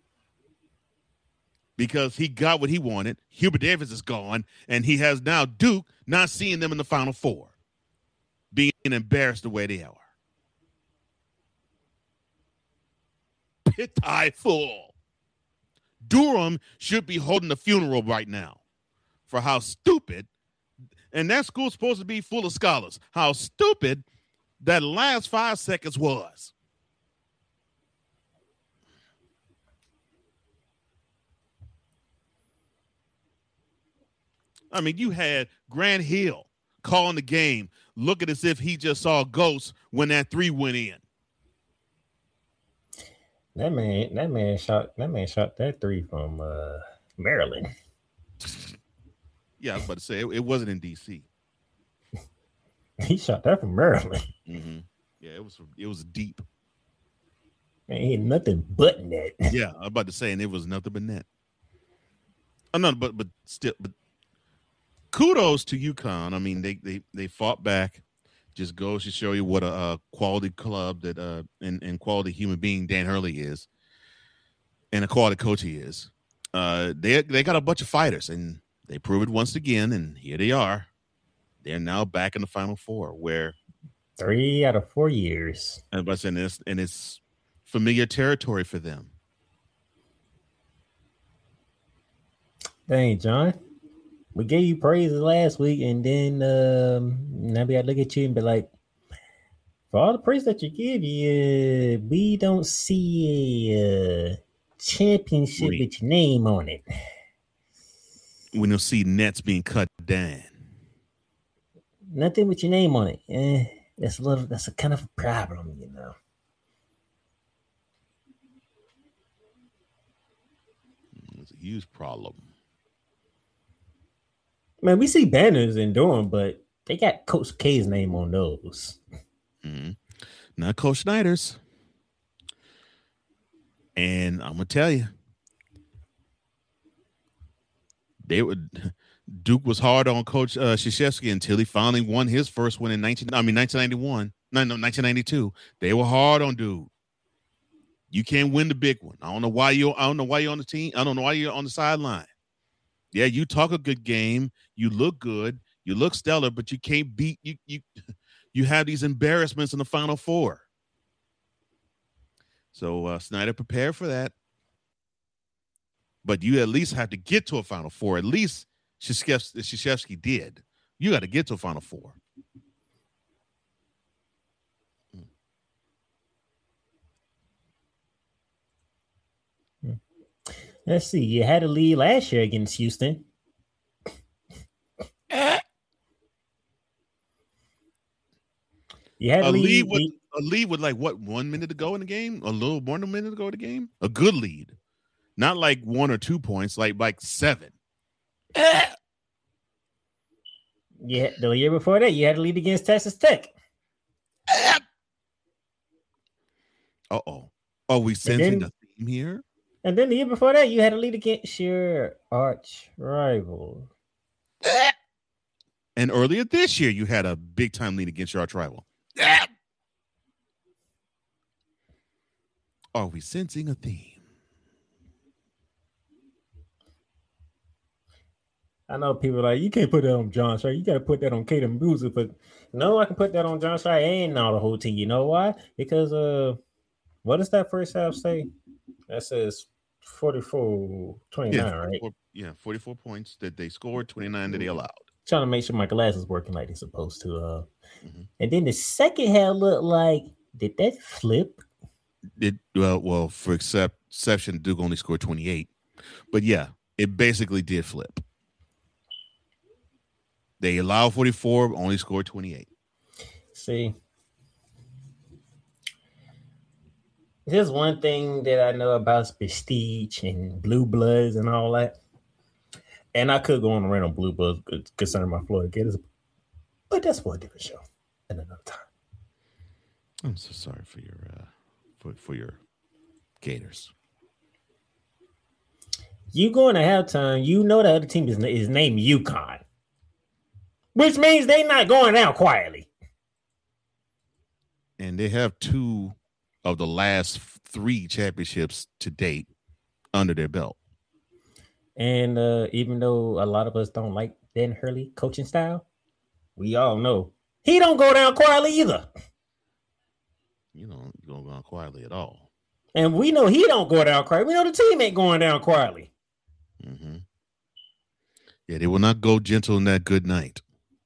because he got what he wanted. Hubert Davis is gone, and he has now Duke not seeing them in the Final Four, being embarrassed the way they are. Pitiful. Durham should be holding a funeral right now for how stupid, and that school's supposed to be full of scholars, how stupid that last five seconds was. I mean, you had Grant Hill calling the game, looking as if he just saw ghosts when that three went in. That man, that man shot that man shot that three from uh, Maryland. Yeah, I was about to say it, it wasn't in D C. He shot that from Maryland. Mm-hmm. Yeah, it was from, it was deep. Man, he had nothing but net. Yeah, I was about to say, and it was nothing but net. Oh, no, but but still, but kudos to UConn. I mean, they they they fought back. Just goes to show you what a, a quality club that uh and, and quality human being Dan Hurley is, and a quality coach he is. Uh, they they got a bunch of fighters, and they prove it once again. And here they are, they're now back in the Final Four, where three out of four years. And but and it's and it's familiar territory for them. Dang, John. We gave you praises last week, and then um, now we got to look at you and be like, for all the praise that you give, you, uh, we don't see a uh, championship Wait. with your name on it. We don't see nets being cut down. Nothing with your name on it. Eh, that's a little. That's a kind of a problem, you know. It's a huge problem. Man, we see banners in Durham, but they got Coach K's name on those. Mm-hmm. Not Coach Snyder's. And I'm gonna tell you, they would. Duke was hard on Coach uh, Krzyzewski until he finally won his first win in nineteen. I mean, nineteen ninety-one. No, no, nineteen ninety-two. They were hard on Duke. You can't win the big one. I don't know why you. I don't know why you're on the team. I don't know why you're on the sideline. Yeah, you talk a good game. You look good. You look stellar, but you can't beat you. You you have these embarrassments in the Final Four. So uh, Snyder prepared for that. But you at least have to get to a Final Four. At least Krzyzewski did. You got to get to a Final Four. Let's see. You had a lead last year against Houston. You had a a lead, lead with a lead with like what one minute to go in the game, a little more than a minute to go in the game. A good lead, not like one or two points, like like seven. Yeah, the year before that, you had a lead against Texas Tech. Uh oh, are we sensing then, a theme here? And then the year before that, you had a lead against your arch rival. And earlier this year, you had a big time lead against your arch rival. Are we sensing a theme? I know people are like, you can't put that on John Shire. You got to put that on Caden Boozer. But no, I can put that on John Shire and now the whole team. You know why? Because uh, what does that first half say? That says forty-four twenty-nine, yeah, right? Yeah, forty-four points that they scored, twenty-nine that they allowed. Trying to make sure my glass is working like they're supposed to. Uh, mm-hmm. And then the second half looked like, did that flip? It well, well for except exception, Duke only scored twenty-eight, but yeah, it basically did flip. They allowed forty-four, only scored twenty-eight. See, there's one thing that I know about prestige and blue bloods and all that. And I could go on a rant on blue bloods concerning my Florida Gators, but that's for a different show at another time. I'm so sorry for your uh, for for your Gators. You going to halftime, you know the other team is, is named UConn, which means they're not going out quietly. And they have two of the last three championships to date under their belt. And uh, even though a lot of us don't like Dan Hurley coaching style, we all know he don't go down quietly either. You know, you don't go down quietly at all. And we know he don't go down quietly. We know the team ain't going down quietly. Mm-hmm. Yeah, they will not go gentle in that good night.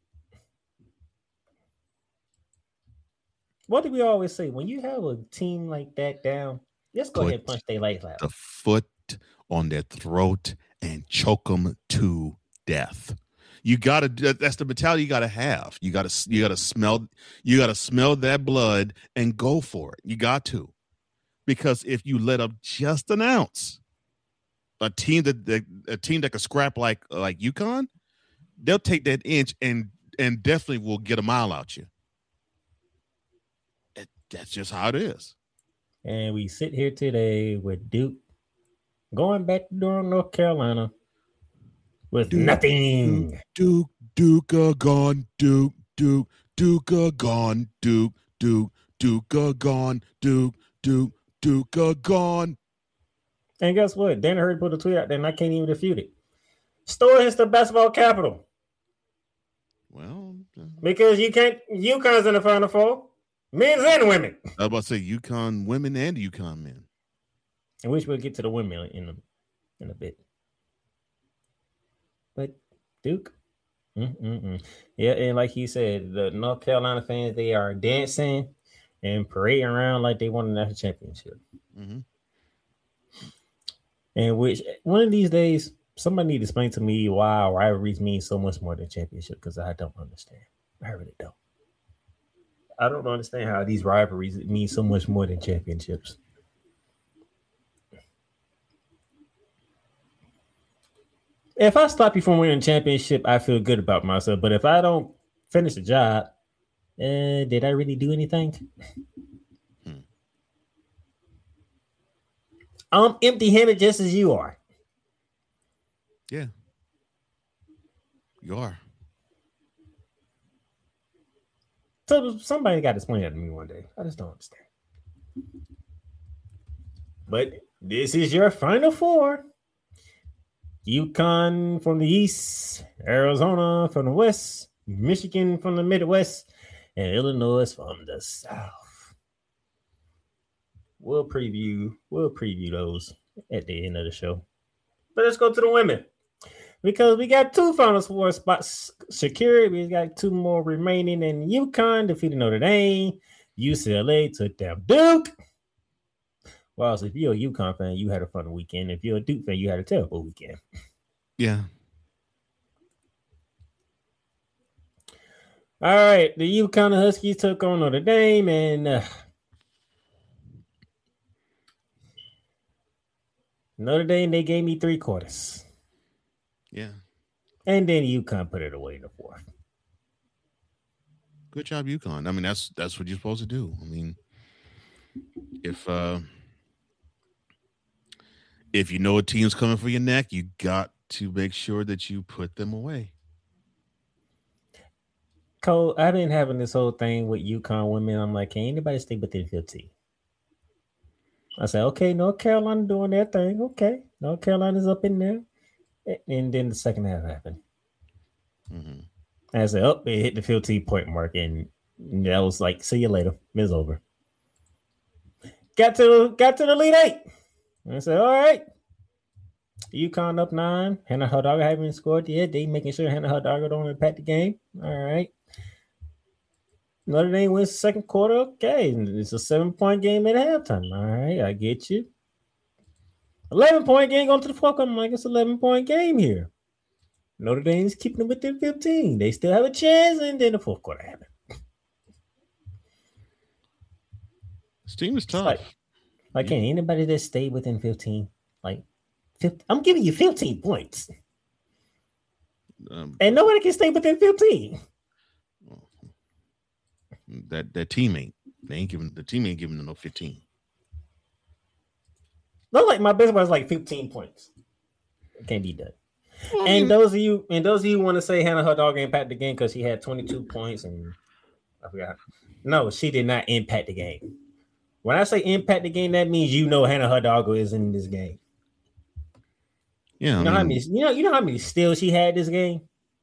What do we always say? When you have a team like that down, just go Put ahead and punch their lights out. The foot on their throat and choke them to death. You gotta. That's the mentality you gotta have. You gotta. You gotta smell. You gotta smell that blood and go for it. You got to, because if you let up just an ounce, a team that, that a team that can scrap like like UConn, they'll take that inch and and definitely will get a mile out you. It, that's just how it is. And we sit here today with Duke going back to Durham, North Carolina, with Duke, nothing. Duke, Duke, Duke, uh, gone. Duke, Duke, Duke, uh, gone. Duke, Duke, Duke, uh, gone. Duke, Duke, Duke, uh, gone. And guess what? Dan Hurd put a tweet out there, and I can't even refute it. Store is the basketball capital. Well, Because you can't. UConn's in the Final Four, men's and women. I was about to say UConn women and UConn men. I wish we'll get to the women in a in a bit. But Duke, mm-mm-mm. Yeah, and like he said, the North Carolina fans, they are dancing and parading around like they won the national championship. Mm-hmm. And which one of these days, somebody need to explain to me why rivalries mean so much more than championship, because I don't understand. I really don't. I don't understand how these rivalries mean so much more than championships. If I stop you from winning a championship, I feel good about myself. But if I don't finish the job, uh, did I really do anything? Hmm. I'm empty-handed just as you are. Yeah. You are. So somebody got to explain that to me one day. I just don't understand. But this is your Final Four. UConn from the east, Arizona from the west, Michigan from the Midwest, and Illinois from the south. We'll preview, we'll preview those at the end of the show. But let's go to the women. Because we got two Final Four spots secured. We got two more remaining, and UConn defeated Notre Dame. U C L A took down Duke. Well, so if you're a UConn fan, you had a fun weekend. If you're a Duke fan, you had a terrible weekend. Yeah. All right. The UConn Huskies took on Notre Dame, and uh, Notre Dame, they gave me three quarters. Yeah. And then UConn put it away in the fourth. Good job, UConn. I mean, that's that's what you're supposed to do. I mean, if uh, if you know a team's coming for your neck, you got to make sure that you put them away. Cole, I've been having this whole thing with UConn women. I'm like, can anybody stay within fifteen? I said, okay, North Carolina doing their thing. Okay, North Carolina's up in there. And then the second half happened. Mm-hmm. I said, oh, it hit the fifteen-point mark, and that was like, see you later. It's over. Got to got to the Elite Eight. I said, all right. UConn up nine. Hannah Hudogger haven't scored yet. They making sure Hannah Hudogger don't impact the game. All right. Notre Dame wins the second quarter. Okay. It's a seven-point game at halftime. All right. I get you. eleven-point game going to the fourth. I'm like, it's an eleven-point game here. Notre Dame's keeping them within fifteen. They still have a chance, and then the fourth quarter happened. This team is tough. Like, like can anybody that stay within fifteen? Like, fifty, I'm giving you fifteen points. Um, and nobody can stay within fifteen. That that teammate. They ain't giving the team ain't giving them no fifteen. No, like my best was like fifteen points. It can't be done. Well, and I mean, those of you and those of you want to say Hannah Hudogger impacted the game because she had twenty-two points and I forgot. No, she did not impact the game. When I say impact the game, that means you know Hannah Hudogger is in this game. Yeah, you know I mean, how many you know you know how many steals she had this game?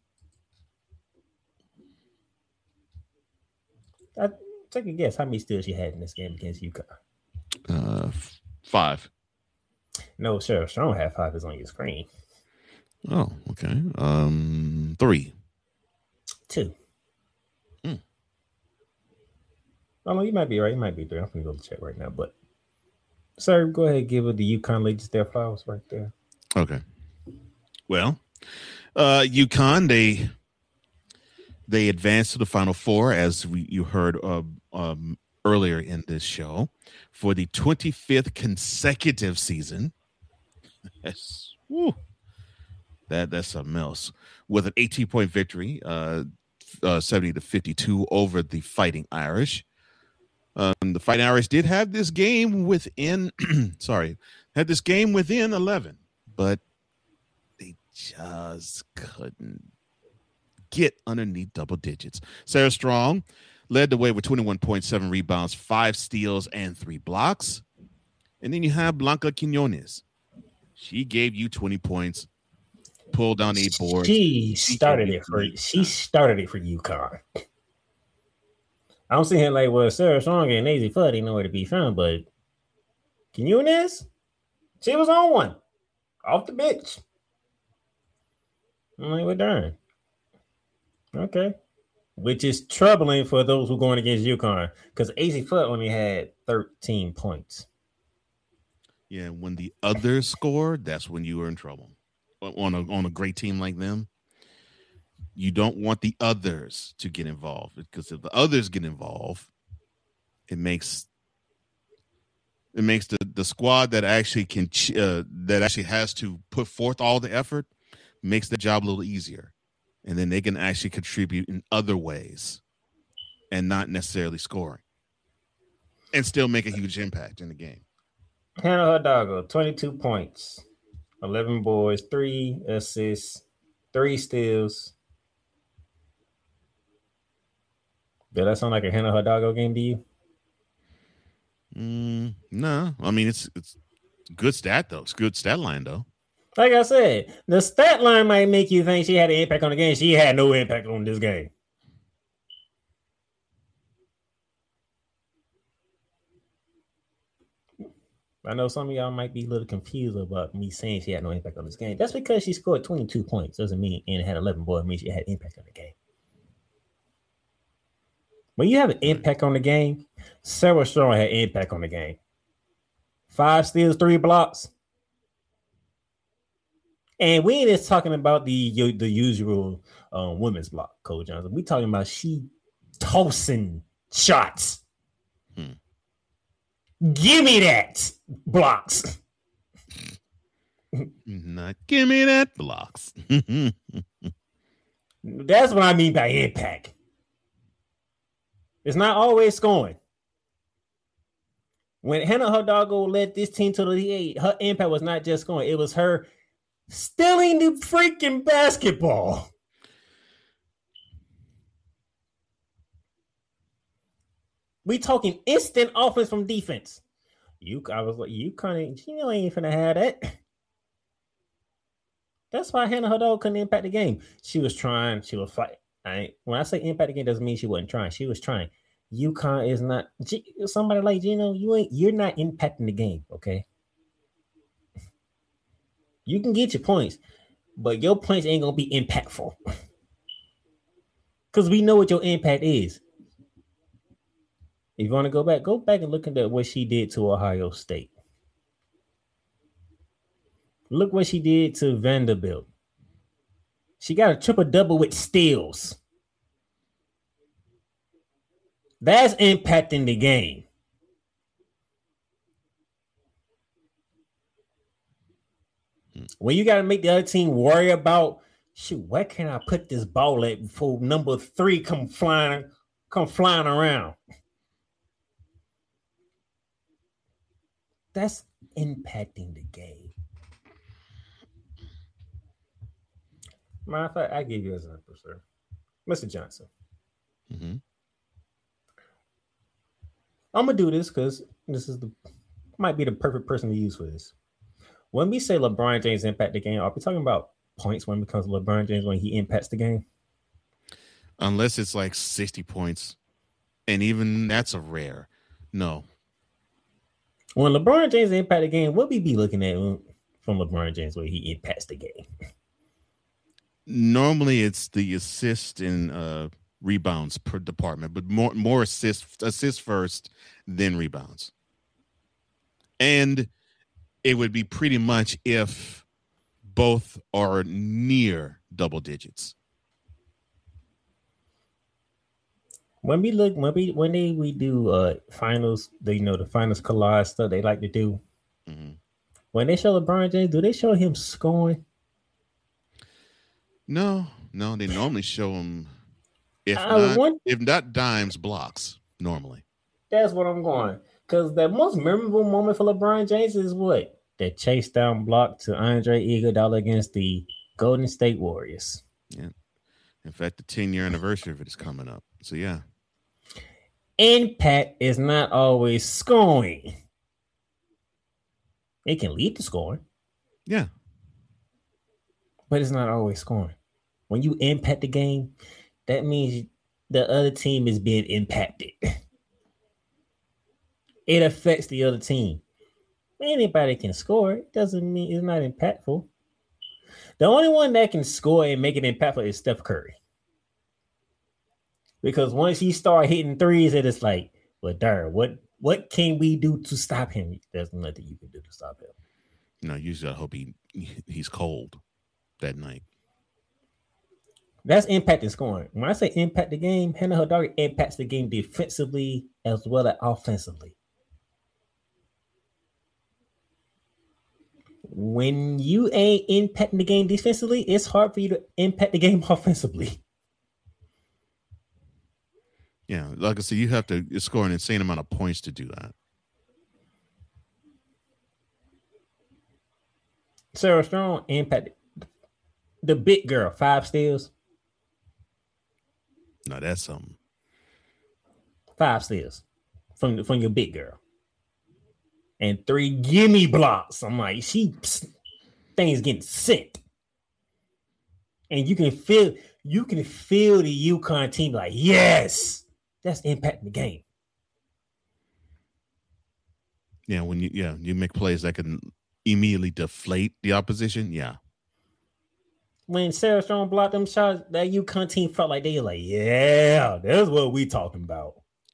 I take a guess how many steals she had in this game against UConn. Uh, f- five. No, sure. Strong had five is on your screen. Oh, okay. Um, three. Two. Hmm. Oh, no, you might be right. You might be three. I'm going to go check right now. But, sir, go ahead and give it the UConn ladies their flowers right there. Okay. Well, uh, UConn, they they advanced to the Final Four, as we, you heard uh, um, earlier in this show, for the twenty-fifth consecutive season. That's, woo, that, that's something else. With an eighteen-point victory, uh, uh, seventy to fifty-two over the Fighting Irish. Um, the Fighting Irish did have this game within, sorry, had this game within eleven, but they just couldn't get underneath double digits. Sarah Strong led the way with twenty-one point seven rebounds, five steals, and three blocks. And then you have Blanca Quinones. She gave you twenty points, pull down eight boards. She started it for she started it for UConn. I'm sitting here like, well, Sarah Strong and Nazy Flood ain't nowhere to be found, but can you this? She was on one off the bench. I'm like, well, darn. Okay. Which is troubling for those who are going against UConn because A Z Foot only had thirteen points. Yeah, when the others scored, that's when you were in trouble. On a on a great team like them, you don't want the others to get involved because if the others get involved, it makes it makes the, the squad that actually can uh, that actually has to put forth all the effort makes the job a little easier, and then they can actually contribute in other ways, and not necessarily scoring, and still make a huge impact in the game. Hannah Hidalgo, twenty-two points, eleven boards, three assists, three steals. Did that sound like a Hannah Hidalgo game to you? Mm, no, I mean it's it's good stat though. It's good stat line though. Like I said, the stat line might make you think she had an impact on the game. She had no impact on this game. I know some of y'all might be a little confused about me saying she had no impact on this game. That's because she scored twenty-two points. Doesn't mean and had eleven boards means she had impact on the game. When you have an impact on the game, Sarah Strong had impact on the game. Five steals, three blocks. And we ain't just talking about the the usual um, women's block, Cole Johnson. We talking about she tossing shots. Hmm. Give me that blocks. Not give me that blocks. That's what I mean by impact. It's not always scoring. When Hannah Hidalgo led this team to the Elite Eight, her impact was not just scoring. It was her stealing the freaking basketball. We talking instant offense from defense. You, I was like, you kind of, you know, ain't finna have that. That's why Hannah Hidalgo couldn't impact the game. She was trying. She was fight. I ain't, when I say impact the game, doesn't mean she wasn't trying. She was trying. UConn is not. Somebody like Gino, you ain't. You're not impacting the game. Okay. You can get your points, but your points ain't gonna be impactful because we know what your impact is. If you want to go back, go back and look at what she did to Ohio State. Look what she did to Vanderbilt. She got a triple-double with steals. That's impacting the game. When you got to make the other team worry about, shoot, where can I put this ball at before number three come flying, come flying around? That's impacting the game. Matter of fact, I give you an example, sir. Mister Johnson. Mm-hmm. I'm going to do this because this is the might be the perfect person to use for this. When we say LeBron James impact the game, are we talking about points when it becomes LeBron James when he impacts the game? Unless it's like sixty points. And even that's a rare. No. When LeBron James impact the game, what we be looking at from LeBron James where he impacts the game? Normally it's the assist and uh, rebounds per department, but more more assists assists first, then rebounds. And it would be pretty much if both are near double digits. When we look, when we when they we do uh finals, they you know the finals collage stuff they like to do. Mm-hmm. When they show LeBron James, do they show him scoring? No, no, they normally show him if I not want, if not dimes blocks normally. That's what I'm going. Because the most memorable moment for LeBron James is what? The chase down block to Andre Iguodala against the Golden State Warriors. Yeah. In fact, the ten-year anniversary of it is coming up. So, yeah. Impact is not always scoring. It can lead to scoring. Yeah. but it's not always scoring. When you impact the game, that means the other team is being impacted. It affects the other team. Anybody can score. It doesn't mean it's not impactful. The only one that can score and make it impactful is Steph Curry. Because once he start hitting threes, it is like, well, darn, what what can we do to stop him? There's nothing you can do to stop him. No, usually I hope he he's cold that night. That's impacting scoring. When I say impact the game, Hannah Hidalgo impacts the game defensively as well as offensively. When you ain't impacting the game defensively, it's hard for you to impact the game offensively. Yeah, like I said, you have to score an insane amount of points to do that. Sarah Strong impacted the big girl, five steals. No, that's something. Five steals from, from your big girl. And three gimme blocks. I'm like, she things getting sent. And you can feel you can feel the UConn team like, yes, that's impacting the game. Yeah, when you yeah, you make plays that can immediately deflate the opposition. Yeah. When Sarah Strong blocked them shots, that UConn team felt like they were like, yeah, that's what we talking about.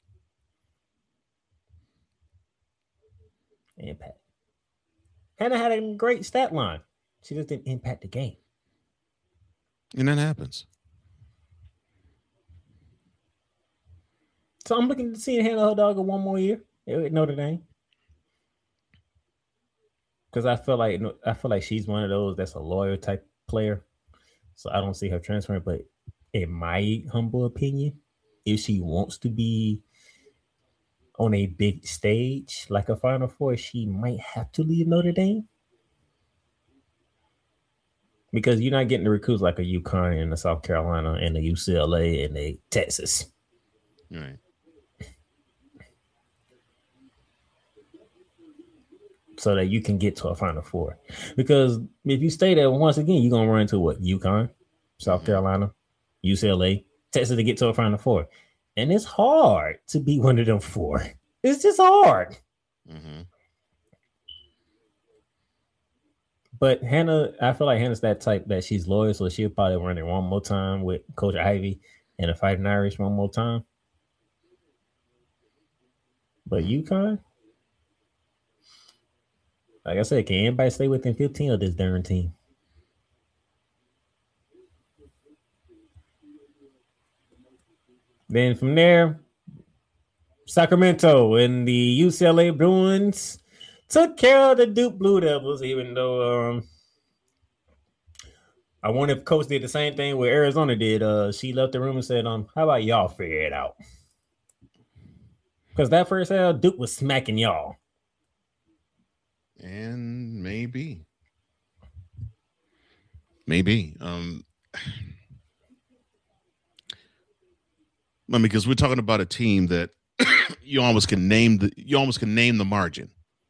Impact. Hannah had a great stat line. She just didn't impact the game. And that happens. So I'm looking to see Hannah Hidalgo one more year at Notre Dame. Because I feel like I feel like she's one of those that's a loyal type player. So I don't see her transferring. But in my humble opinion, if she wants to be on a big stage like a Final Four, she might have to leave Notre Dame. Because you're not getting the recruits like a UConn and a South Carolina and a U C L A and a Texas. Right. So that you can get to a Final Four. Because if you stay there, once again, you're going to run into what? UConn, South mm-hmm. Carolina, U C L A, Texas to get to a Final Four. And it's hard to be one of them four. It's just hard. Mm-hmm. But Hannah, I feel like Hannah's that type that she's loyal, so she'll probably run it one more time with Coach Ivy and a Fighting Irish one more time. But UConn, like I said, can anybody stay within fifteen of this darn team? Then from there, Sacramento and the U C L A Bruins took care of the Duke Blue Devils, even though um, I wonder if Coach did the same thing where Arizona did. Uh, she left the room and said, um, how about y'all figure it out? Because that first half, Duke was smacking y'all. And maybe. Maybe. Um, I mean, because we're talking about a team that you almost can name the you almost can name the margin.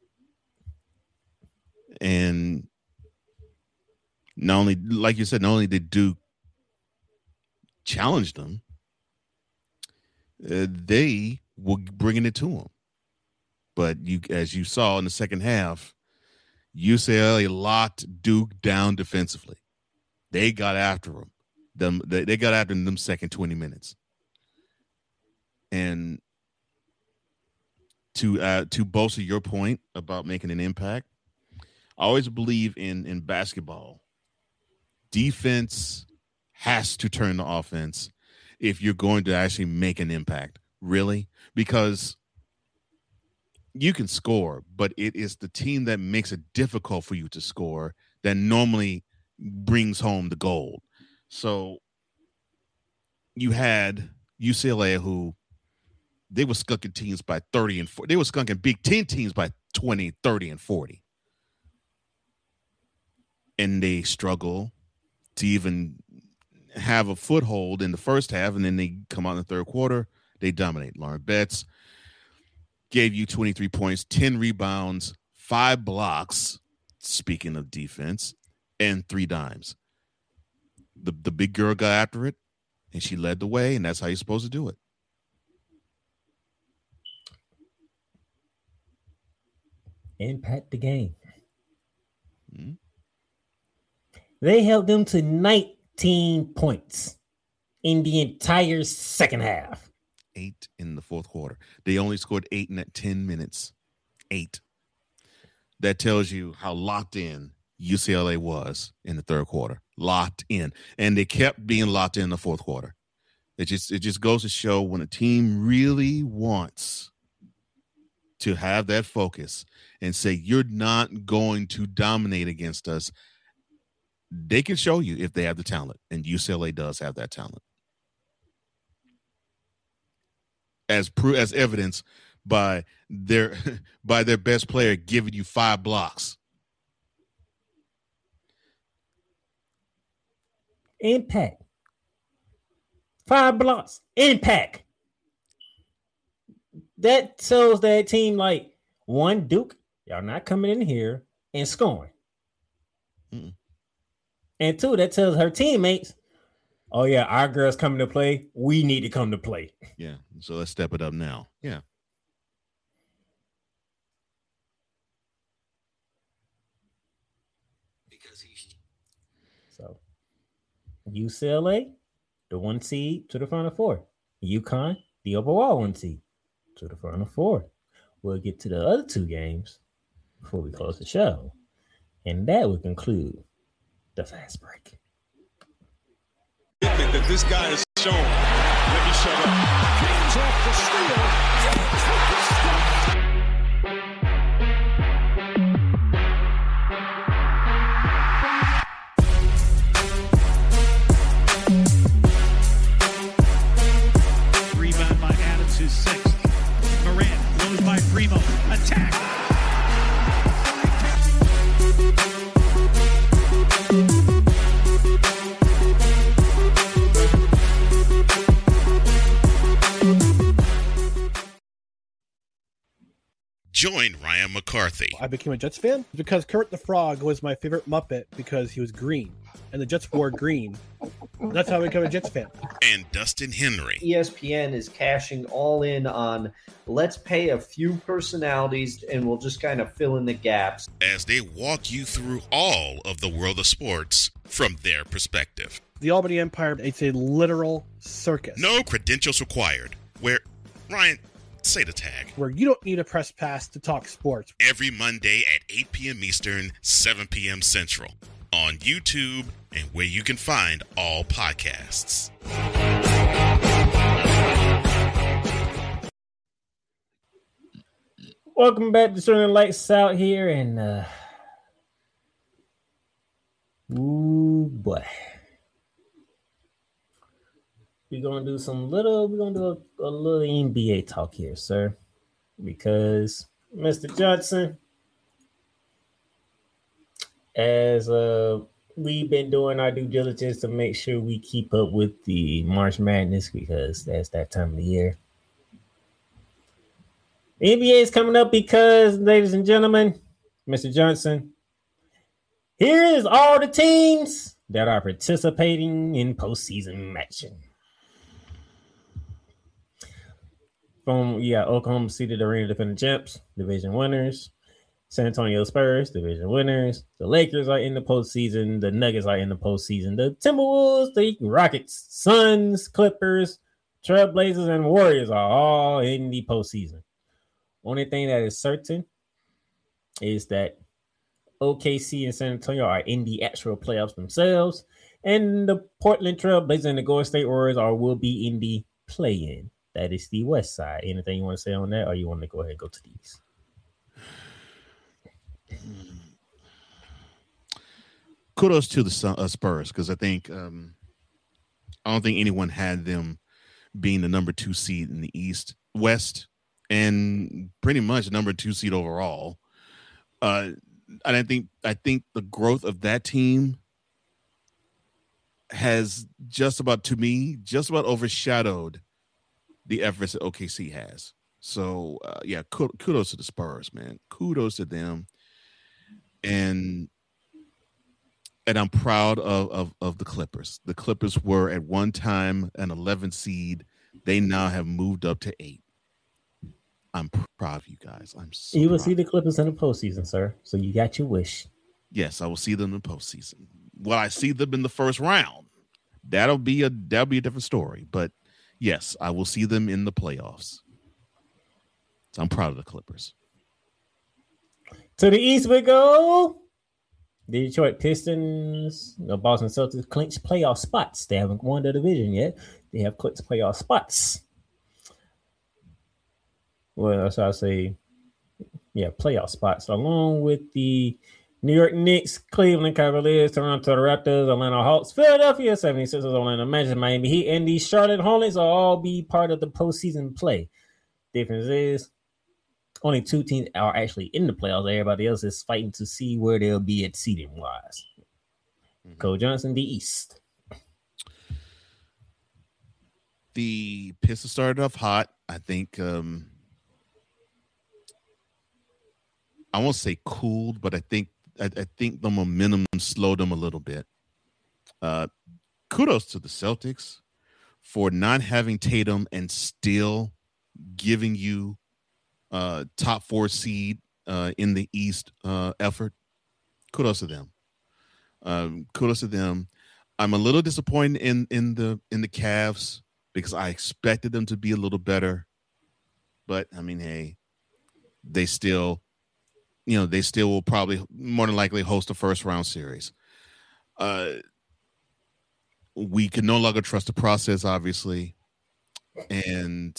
And not only, like you said, not only did Duke challenge them, uh, they were bringing it to them. But you, as you saw in the second half, U C L A locked Duke down defensively. They got after them. Them they, they got after them second twenty minutes. And to uh, to bolster your point about making an impact, I always believe in in basketball, defense has to turn the offense if you're going to actually make an impact, really, because you can score, but it is the team that makes it difficult for you to score that normally brings home the gold. So you had U C L A who they were skunking teams by thirty and forty. They were skunking Big Ten teams by twenty, thirty, and forty. And they struggle to even have a foothold in the first half, and then they come out in the third quarter. They dominate. Lauren Betts gave you twenty-three points, ten rebounds, five blocks, speaking of defense, and three dimes. the, the big girl got after it, and she led the way, and that's how you're supposed to do it. Impact the game. Mm-hmm. They held them to nineteen points in the entire second half. Eight in the fourth quarter. They only scored eight in that ten minutes. Eight. That tells you how locked in U C L A was in the third quarter. Locked in. And they kept being locked in the fourth quarter. It just it just goes to show when a team really wants to have that focus and say, you're not going to dominate against us, they can show you if they have the talent. And U C L A does have that talent. As pro- as evidence by their by their best player giving you five blocks. Impact. Five blocks. Impact. That shows that team, like, one, Duke, y'all not coming in here and scoring. Mm-mm. And two, that tells her teammates, oh, yeah, our girls coming to play. We need to come to play. Yeah, so let's step it up now. Yeah. So, U C L A, the one seed to the Final Four. UConn, the overall one seed to the Final Four. We'll get to the other two games before we close the show. And that will conclude the fast break. That this guy is shown. Let me shut up. James off the steal. James with the stop. Rebound by Adams, who's sixth. Morant, loaded by Primo. Attack. Join Ryan McCarthy. I became a Jets fan because Kurt the Frog was my favorite Muppet because he was green, and the Jets wore green. That's how I became a Jets fan. And Dustin Henry. E S P N is cashing all in on let's pay a few personalities and we'll just kind of fill in the gaps. As they walk you through all of the world of sports from their perspective. The Albany Empire, it's a literal circus. No credentials required. Where, Ryan, say the tag. Where you don't need a press pass to talk sports. Every Monday at eight p.m. Eastern, seven p.m. Central. On YouTube and where you can find all podcasts. Welcome back to Turning Lights Out here. And, uh, ooh, boy. We're going to do some little, we're going to do a, a little N B A talk here, sir. Because Mister Johnson, as uh, we've been doing our due diligence to make sure we keep up with the March Madness because that's that time of the year. The N B A is coming up because, ladies and gentlemen, Mister Johnson, here is all the teams that are participating in postseason matching. From, yeah, Oklahoma City, the reigning defending champs, division winners. San Antonio Spurs, division winners. The Lakers are in the postseason. The Nuggets are in the postseason. The Timberwolves, the Rockets, Suns, Clippers, Trailblazers, and Warriors are all in the postseason. Only thing that is certain is that O K C and San Antonio are in the actual playoffs themselves, and the Portland Trailblazers and the Golden State Warriors are will be in the play-in. That is the West side. Anything you want to say on that, or you want to go ahead and go to the East? Kudos to the uh, Spurs because I think um, I don't think anyone had them being the number two seed in the East, West, and pretty much number two seed overall. Uh, and I think I think the growth of that team has just about, to me, just about overshadowed the efforts that O K C has. So, uh, yeah, kudos to the Spurs, man. Kudos to them. And and I'm proud of, of of the Clippers. The Clippers were at one time an eleven seed. They now have moved up to eight. I'm proud of you guys. I'm so You will proud. see the Clippers in the postseason, sir. So you got your wish. Yes, I will see them in the postseason. Will I see them in the first round? That'll be a that'll be a different story. But yes, I will see them in the playoffs. So I'm proud of the Clippers. To the East we go. The Detroit Pistons, the Boston Celtics clinch playoff spots. They haven't won the division yet. They have clinched playoff spots. Well, so I say, yeah, playoff spots, along with the New York Knicks, Cleveland Cavaliers, Toronto Raptors, Atlanta Hawks, Philadelphia seventy-sixers, Orlando Magic, Miami Heat, and the Charlotte Hornets will all be part of the postseason play. Difference is only two teams are actually in the playoffs. Everybody else is fighting to see where they'll be at seeding wise. Mm-hmm. Cole Johnson, the East. The Pistons started off hot. I think um, I won't say cooled, but I think I, I think the momentum slowed them a little bit. Uh, kudos to the Celtics for not having Tatum and still giving you uh, top four seed uh, in the East uh, effort. Kudos to them. Um, kudos to them. I'm a little disappointed in in the in the Cavs because I expected them to be a little better, but I mean, hey, they still, you know, they still will probably more than likely host a first round series. Uh, we can no longer trust the process, obviously, and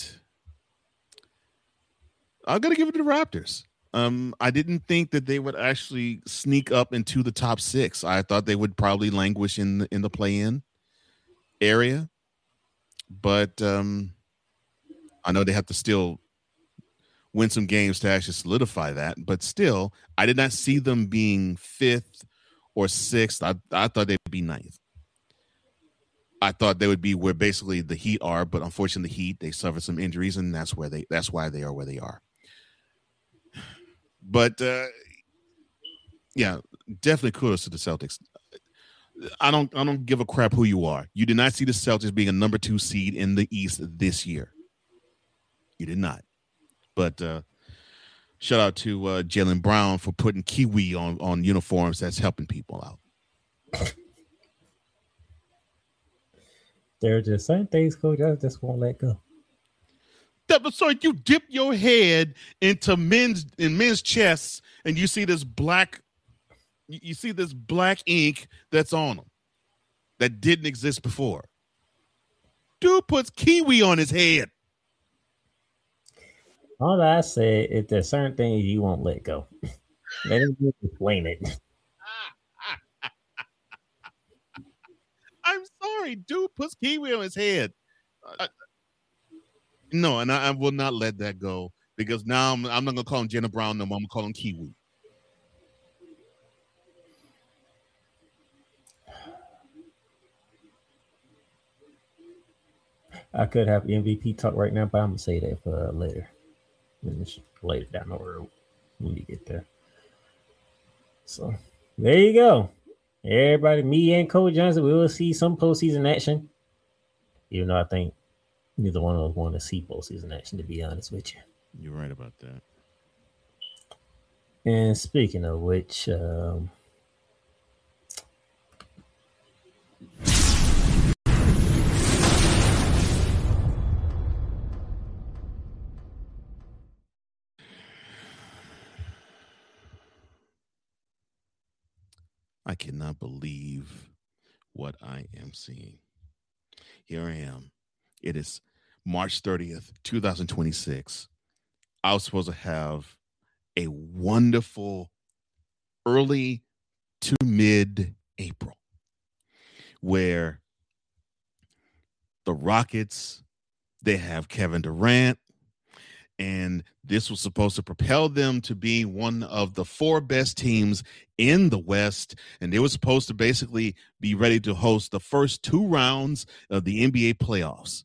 I'm gonna give it to the Raptors. Um, I didn't think that they would actually sneak up into the top six. I thought they would probably languish in the, in the play-in area, but um, I know they have to still win some games to actually solidify that. But still, I did not see them being fifth or sixth. I, I thought they'd be ninth. I thought they would be where basically the Heat are, but unfortunately, the Heat, they suffered some injuries, and that's where they that's why they are where they are. But uh, yeah, definitely kudos to the Celtics. I don't I don't give a crap who you are. You did not see the Celtics being a number two seed in the East this year. You did not. But uh, shout out to uh, Jaylen Brown for putting Kiwi on, on uniforms. That's helping people out. There are just certain things, Coach, I just won't let go. That, so you dip your head into men's in men's chests, and you see this black, you see this black ink that's on them that didn't exist before. Dude puts Kiwi on his head. All I said is there's certain things you won't let go. Let him explain it. I'm sorry, dude puts Kiwi on his head. Uh, no, and I, I will not let that go because now I'm, I'm not going to call him Jenna Brown no more. I'm going to call him Kiwi. I could have M V P talk right now, but I'm going to say that for uh, later. Later down the road when we get there. So, there you go. Everybody, me and Cole Johnson, we will see some postseason action. Even though I think neither one of us want to see postseason action, to be honest with you. You're right about that. And speaking of which, um, I cannot believe what I am seeing. Here I am. It is March thirtieth, twenty twenty-six. I was supposed to have a wonderful early to mid-April where the Rockets, they have Kevin Durant, and this was supposed to propel them to be one of the four best teams in the West. And they were supposed to basically be ready to host the first two rounds of the N B A playoffs.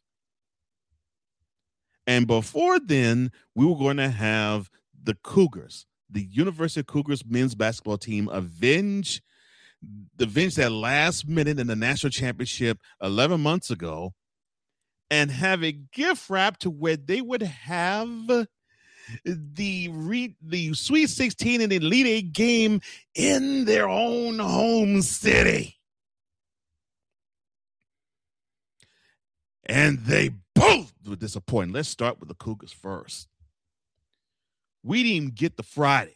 And before then, we were going to have the Cougars, the University of Cougars men's basketball team, avenge avenge that last minute in the national championship eleven months ago and have a gift wrap to where they would have the re- the Sweet sixteen and Elite Eight game in their own home city. And they both were disappointed. Let's start with the Cougars first. We didn't even get the Friday.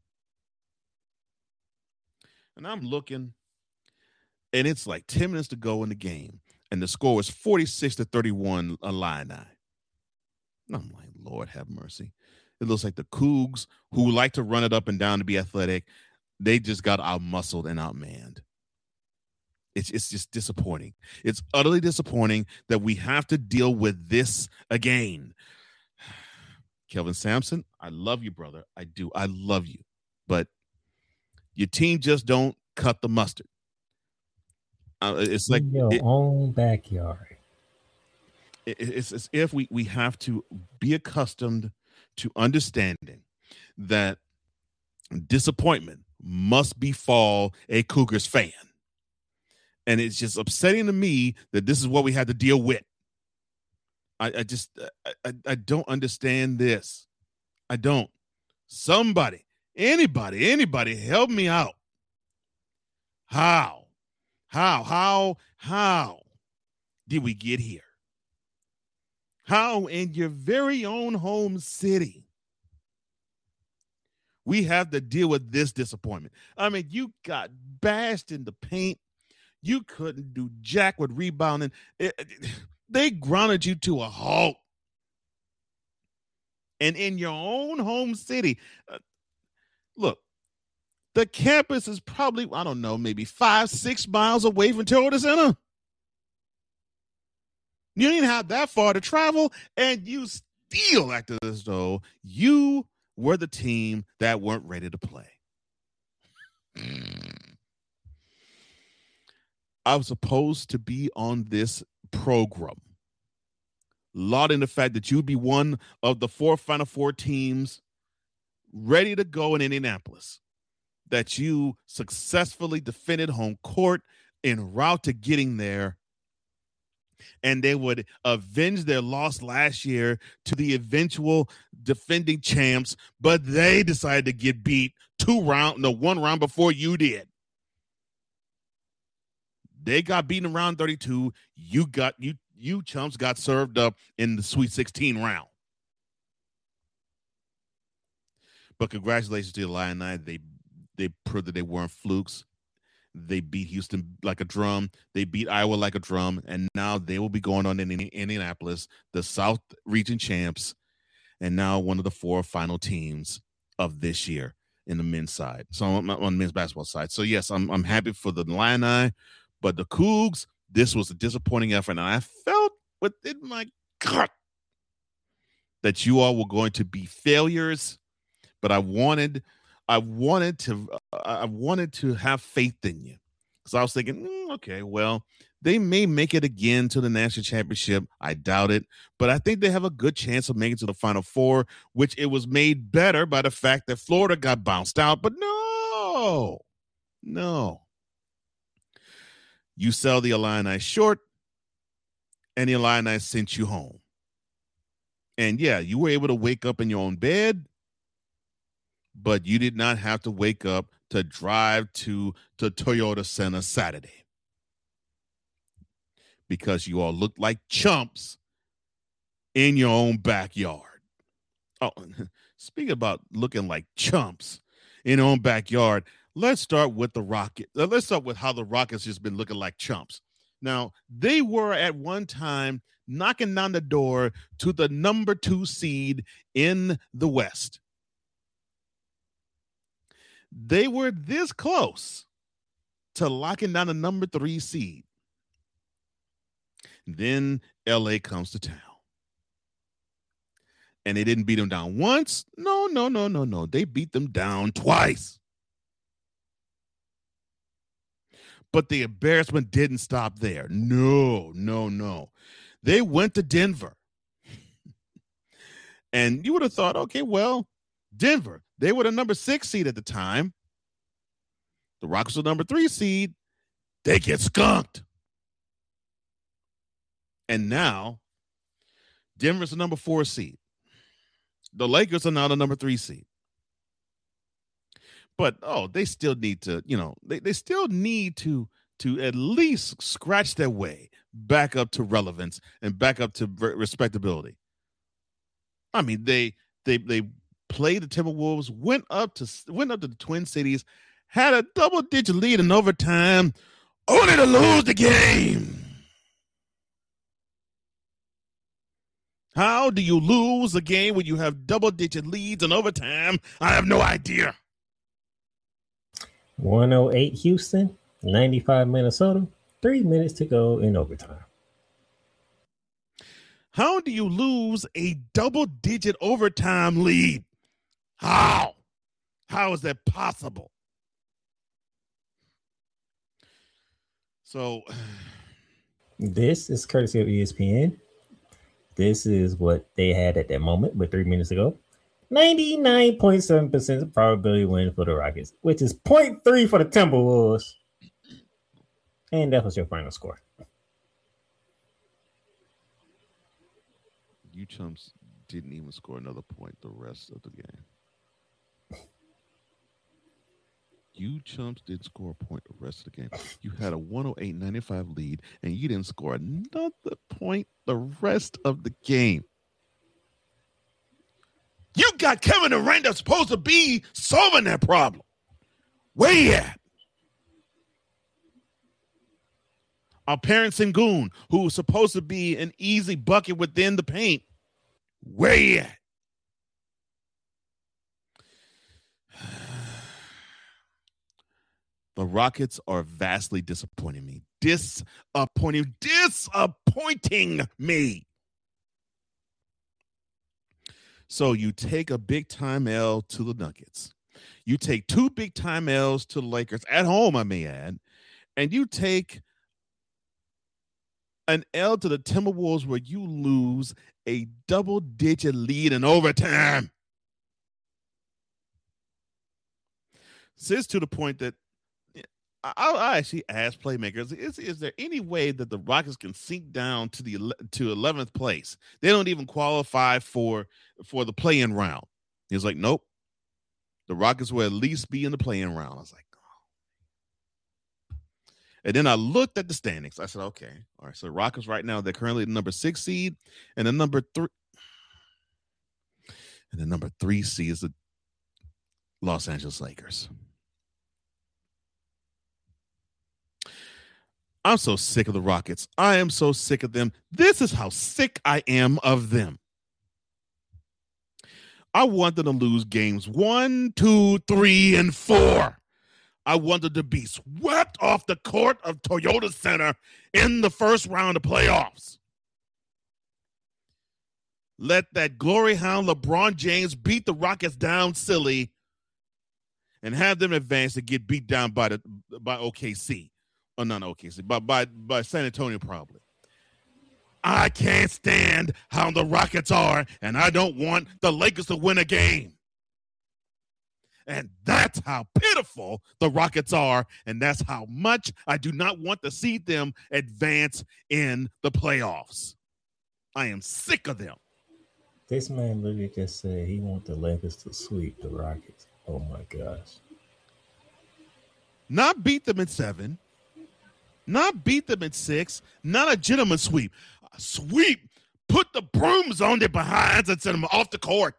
And I'm looking, and it's like ten minutes to go in the game, and the score is forty-six to thirty-one Illini. And I'm like, Lord have mercy. It looks like the Cougs, who like to run it up and down to be athletic, they just got out-muscled and outmanned. It's, it's just disappointing. It's utterly disappointing that we have to deal with this again. Kelvin Sampson, I love you, brother. I do. I love you. But your team just don't cut the mustard. Uh, it's like in your it, own backyard. It, it's as if we, we have to be accustomed to understanding that disappointment must befall a Cougars fan. And it's just upsetting to me that this is what we had to deal with. I, I just, I, I don't understand this. I don't. Somebody, anybody, anybody help me out. How? How, how, how did we get here? How in your very own home city we have to deal with this disappointment? I mean, you got bashed in the paint. You couldn't do jack with rebounding. It, it, they grounded you to a halt. And in your own home city, uh, look, the campus is probably, I don't know, maybe five, six miles away from Toyota Center. You didn't have that far to travel, and you still acted as though you were the team that weren't ready to play. I was supposed to be on this program, lauding the fact that you'd be one of the four Final Four teams ready to go in Indianapolis, that you successfully defended home court en route to getting there, and they would avenge their loss last year to the eventual defending champs, but they decided to get beat two round, no, one round before you did. They got beaten in round thirty-two. You got you you chumps got served up in the Sweet sixteen round. But congratulations to the Illini. They they proved that they weren't flukes. They beat Houston like a drum. They beat Iowa like a drum. And now they will be going on in Indianapolis, the South Region champs, and now one of the four final teams of this year in the men's side. So on, on the men's basketball side. So yes, I'm I'm happy for the Illini. But the Cougs, this was a disappointing effort, and I felt within my gut that you all were going to be failures. But I wanted, I wanted to, I wanted to have faith in you, because I was thinking, mm, okay, well, they may make it again to the national championship. I doubt it, but I think they have a good chance of making it to the Final Four, which it was made better by the fact that Florida got bounced out. But no, no. You sell the Illini short, and the Illini sent you home. And, yeah, you were able to wake up in your own bed, but you did not have to wake up to drive to, to Toyota Center Saturday, because you all looked like chumps in your own backyard. Oh, speaking about looking like chumps in your own backyard, let's start with the Rockets. Let's start with how the Rockets just been looking like chumps. Now, they were at one time knocking down the door to the number two seed in the West. They were this close to locking down the number three seed. Then L A comes to town. And they didn't beat them down once. No, no, no, no, no. They beat them down twice. But the embarrassment didn't stop there. No, no, no. They went to Denver. And you would have thought, okay, well, Denver, they were the number six seed at the time. The Rockets were the number three seed. they get skunked. And now, Denver's the number four seed. The Lakers are now the number three seed. But, oh, they still need to, you know, they, they still need to, to at least scratch their way back up to relevance and back up to respectability. I mean, they they they played the Timberwolves, went up to went up to the Twin Cities, had a double-digit lead in overtime, only to lose the game. How do you lose a game when you have double-digit leads in overtime? I have no idea. one oh eight Houston, ninety-five Minnesota, three minutes to go in overtime. How do you lose a double-digit overtime lead? How? How is that possible? So, this is courtesy of E S P N. This is what they had at that moment with three minutes ago. ninety-nine point seven percent probability win for the Rockets, which is zero point three for the Timberwolves. And that was your final score. You chumps didn't even score another point the rest of the game. You chumps didn't score a point the rest of the game. You had a one oh eight ninety-five lead, and you didn't score another point the rest of the game. You got Kevin Durant that's supposed to be solving that problem. Where you at? Alperen Sengun, who was supposed to be an easy bucket within the paint. Where you at? The Rockets are vastly disappointing me. Disappointing, disappointing me. So you take a big time L to the Nuggets. You take two big time L's to the Lakers at home, I may add, and you take an L to the Timberwolves where you lose a double-digit lead in overtime. So it's to the point that I, I actually asked playmakers, is, is there any way that the Rockets can sink down to the to eleventh place? They don't even qualify for, for the play-in round. He was like, nope. The Rockets will at least be in the play-in round. I was like, oh. And then I looked at the standings. I said, okay. All right, so the Rockets right now, they're currently the number six seed, and the number three. And the number three seed is the Los Angeles Lakers. I'm so sick of the Rockets. I am so sick of them. This is how sick I am of them. I want them to lose games one, two, three, and four. I wanted to be swept off the court of Toyota Center in the first round of playoffs. Let that glory hound LeBron James beat the Rockets down silly and have them advance to get beat down by the by O K C. Or not O K C, but by, by San Antonio probably. I can't stand how the Rockets are, and I don't want the Lakers to win a game. And that's how pitiful the Rockets are, and that's how much I do not want to see them advance in the playoffs. I am sick of them. This man literally just said he wants the Lakers to sweep the Rockets. Oh, my gosh. Not beat them in seven. Not beat them in six. Not a gentleman sweep. A sweep. Put the brooms on their behinds and send them off the court.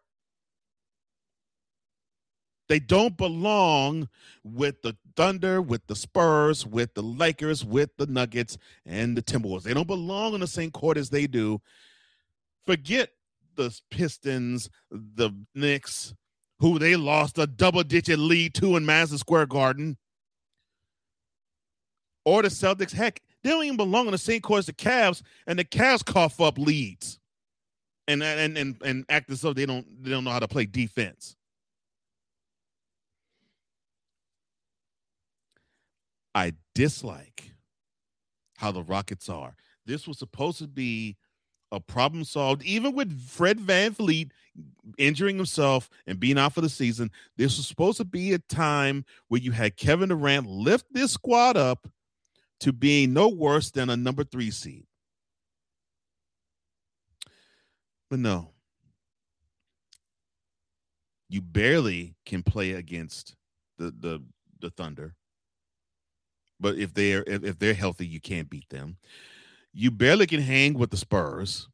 They don't belong with the Thunder, with the Spurs, with the Lakers, with the Nuggets, and the Timberwolves. They don't belong on the same court as they do. Forget the Pistons, the Knicks, who they lost a double-digit lead to in Madison Square Garden. Or the Celtics. Heck, they don't even belong on the same court as the Cavs, and the Cavs cough up leads and and and, and act as though they don't they don't know how to play defense. I dislike how the Rockets are. This was supposed to be a problem solved, even with Fred VanVleet injuring himself and being out for the season. This was supposed to be a time where you had Kevin Durant lift this squad up, to being no worse than a number three seed. But no, you barely can play against the the, the Thunder. But if they're if, if they're healthy, you can't beat them. You barely can hang with the Spurs.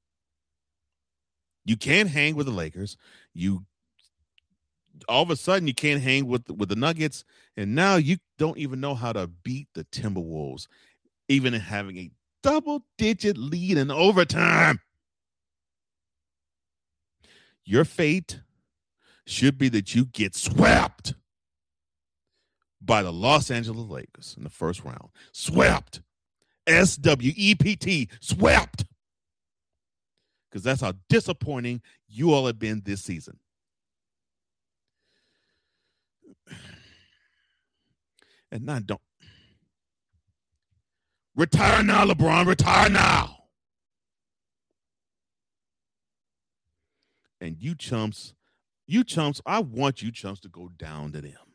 You can't hang with the Lakers. You all of a sudden you can't hang with with the Nuggets, and now you don't even know how to beat the Timberwolves, even having a double-digit lead in overtime. Your fate should be that you get swept by the Los Angeles Lakers in the first round. Swept. S W E P T. Swept. Because that's how disappointing you all have been this season. And now don't. Retire now, LeBron. Retire now. And you chumps, you chumps, I want you chumps to go down to them.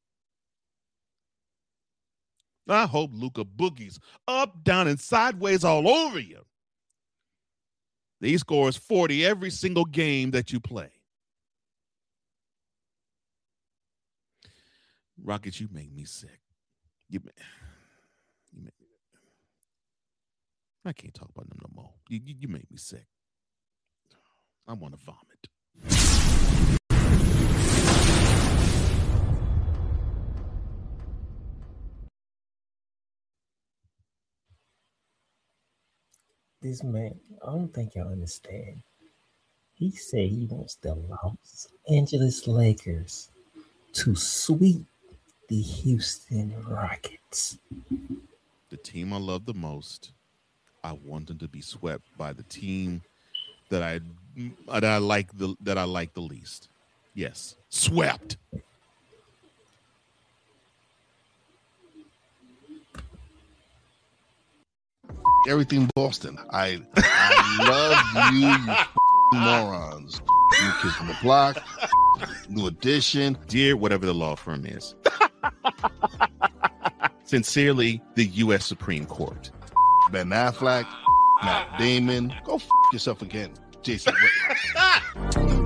I hope Luka boogies up, down, and sideways all over you. He scores forty every single game that you play. Rockets, you make me sick. You, you make, I can't talk about them no more. You, you, you make me sick. I want to vomit. This man, I don't think y'all understand. He said he wants the Los Angeles Lakers to sweep the Houston Rockets. The team I love the most, I want them to be swept by the team that I that I like the that I like the least. Yes, swept. Everything Boston. I I love you, you morons. New Kids on the Block, New Edition, dear whatever the law firm is. Sincerely, the U S Supreme Court. Ben Affleck, Matt Damon. Go f yourself again, Jason Whitlock.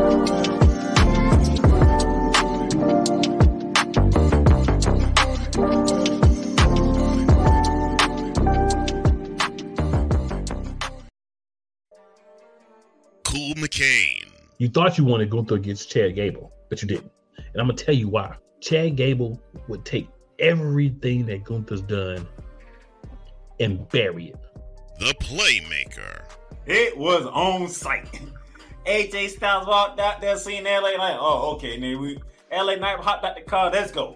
Cool McCain. You thought you wanted Gunther against Chad Gable, but you didn't. And I'm going to tell you why. Chad Gable would take everything that Gunther's done and bury it. The Playmaker. It was on site. A J Styles walked out there, seen L A Knight. Oh, okay, nigga. We L A Knight hopped out the car. Let's go.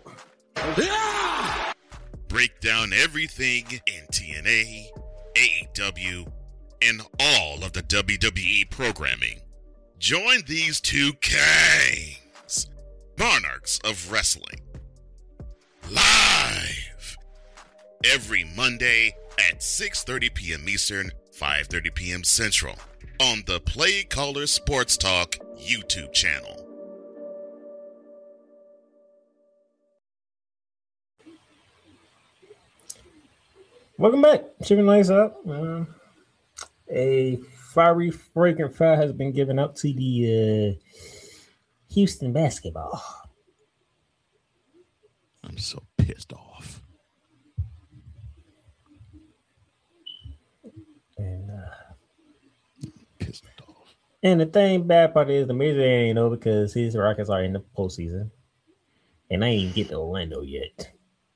Break down everything in T N A, A E W, and all of the W W E programming. Join these two kings, monarchs of wrestling, live every Monday at six thirty p.m. Eastern, five thirty p.m. Central on the Play Caller Sports Talk YouTube channel. Welcome back. Chicken Lights Up. Um, a fiery, fragrant fire has been given up to the uh, Houston basketball. I'm so pissed off. And uh, pissed off. And the thing bad part is the major ain't over because his Rockets are in the postseason, and I ain't get to Orlando yet.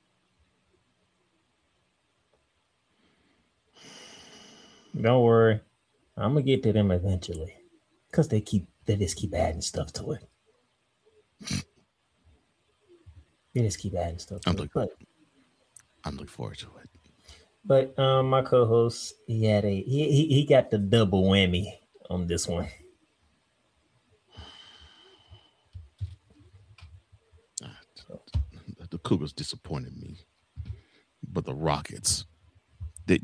Don't worry, I'm gonna get to them eventually, cause they keep they just keep adding stuff to it. They just keep adding stuff to I'm it. Look, but I'm looking forward to it. But um, my co-host, he had a he, he he got the double whammy on this one. The Cougars disappointed me, but the Rockets, they.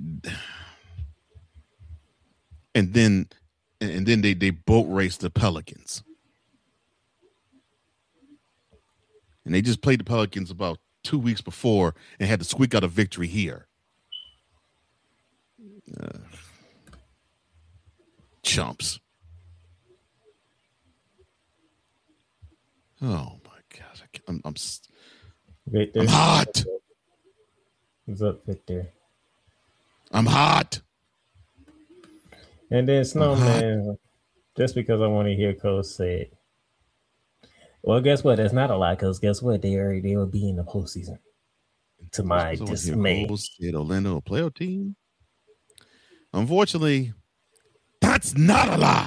And then, and then they, they boat race the Pelicans. And they just played the Pelicans about two weeks before and had to squeak out a victory here. Uh, chumps. Oh my God! I can't, I'm I'm, Victor. I'm hot. What's up, Victor? I'm hot. And then Snowman, just because I want to hear Cole say it. Well, guess what? That's not a lie, because guess what? They already they will be in the postseason. To my dismay. State Orlando a playoff team. Unfortunately, that's not a lie.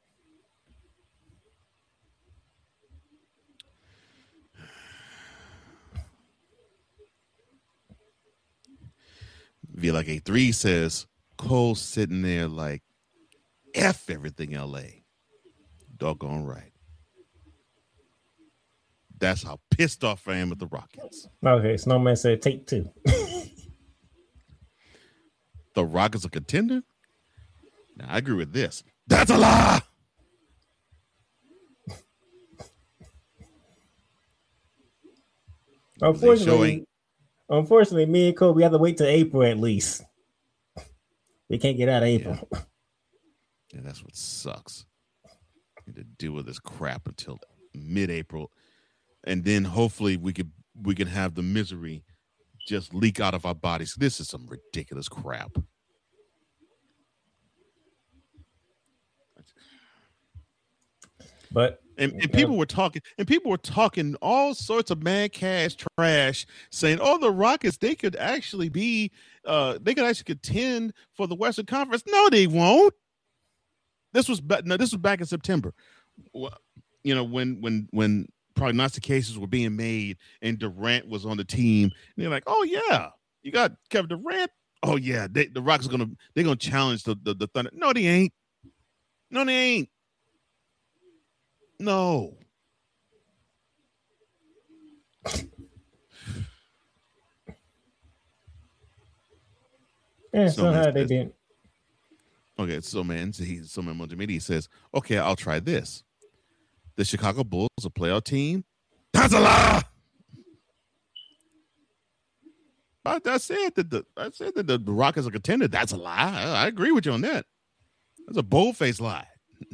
V like a three says Cole sitting there like F everything L A. Doggone right. That's how pissed off I am at the Rockets. Okay, Snowman said take two. The Rockets a contender? Now I agree with this. That's a lie. Unfortunately, unfortunately, me and Cole, we have to wait till April at least. We can't get out of April. Yeah, yeah that's what sucks. Need to deal with this crap until mid-April, and then hopefully we could we can have the misery just leak out of our bodies. This is some ridiculous crap. But and, and people were talking, and people were talking all sorts of mad cash trash, saying, "Oh, the Rockets, they could actually be, uh, they could actually contend for the Western Conference." No, they won't. This was back. No, this was back in September. Well, you know, when when when prognostications were being made, and Durant was on the team, and they're like, "Oh yeah, you got Kevin Durant. Oh yeah, they, the Rockets are gonna they're gonna challenge the, the the Thunder." No, they ain't. No, they ain't. No. Yeah, so somehow they didn't. Okay, so man, he so man multimedia says, "Okay, I'll try this. The Chicago Bulls, a playoff team. That's a lie." I, I said that the I said that the, the Rockets are contender. That's a lie. I, I agree with you on that. That's a bold-faced lie.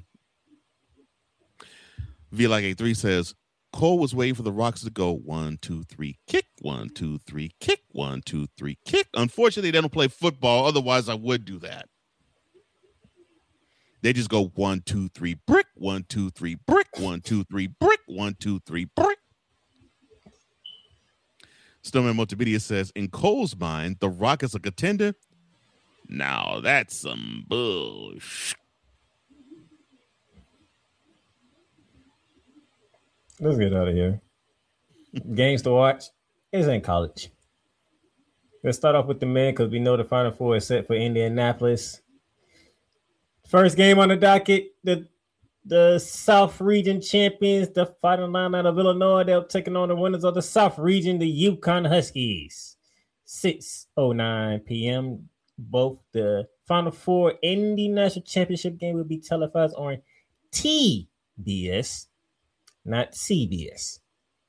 V like A three says, Cole was waiting for the Rockets to go one, two, three, kick, one, two, three, kick, one, two, three, kick. Unfortunately, they don't play football. Otherwise, I would do that. They just go one, two, three, brick, one, two, three, brick, one, two, three, brick, one, two, three, brick. Snowman Multimedia says, in Cole's mind, the Rockets are contender. Now that's some bullshit. Let's get out of here. Games to watch. It's in college. Let's start off with the men because we know the Final Four is set for Indianapolis. First game on the docket, the the South Region champions, the Fighting Line out of Illinois. They're taking on the winners of the South Region, the UConn Huskies. six oh nine p.m. Both the Final Four and the National Championship game will be televised on T B S. Not C B S.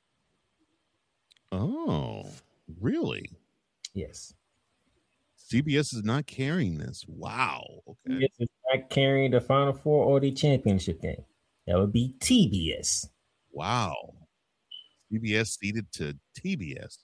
Oh, really? Yes. C B S is not carrying this. Wow. Okay. C B S is not carrying the Final Four or the championship game. That would be T B S. Wow. C B S ceded to T B S.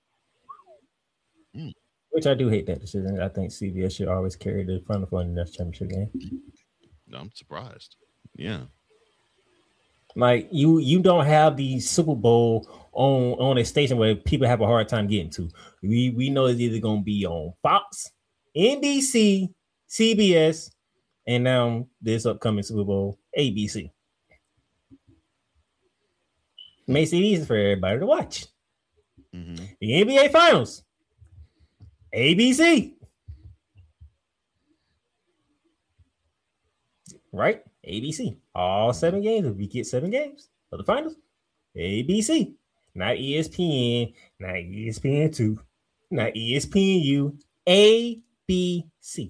Hmm. Which I do hate that decision. I think C B S should always carry the Final Four in the next championship game. No, I'm surprised. Yeah. Like you, you don't have the Super Bowl on, on a station where people have a hard time getting to. We we know it's either going to be on Fox, N B C, C B S, and now this upcoming Super Bowl, A B C. Makes it easy for everybody to watch. Mm-hmm. The N B A Finals, A B C. Right? A B C. All seven games. If we get seven games for the finals, A B C. Not E S P N, not E S P N two, not E S P N U, A B C.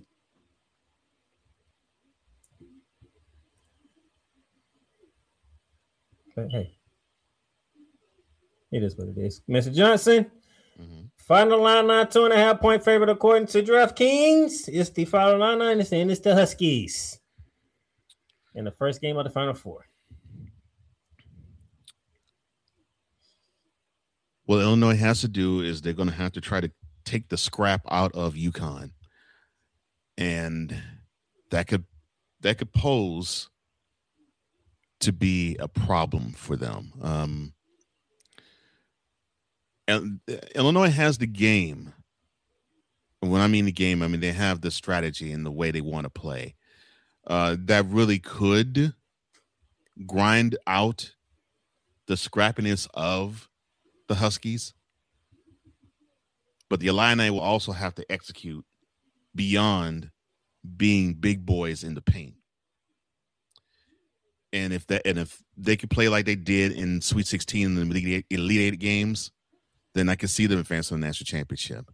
But hey, it is what it is. Mister Johnson, Mm-hmm. Final line nine, two and a half point favorite according to DraftKings. It's the final line nine, and it's the Huskies in the first game of the Final Four. What Illinois has to do is they're going to have to try to take the scrap out of UConn, and that could that could pose to be a problem for them. Um, and Illinois has the game. When I mean the game, I mean they have the strategy and the way they want to play. Uh, that really could grind out the scrappiness of the Huskies. But the Illini will also have to execute beyond being big boys in the paint. And if that, and if they could play like they did in Sweet sixteen and the Elite Eight, Elite Eight games, then I can see them advancing to the national championship.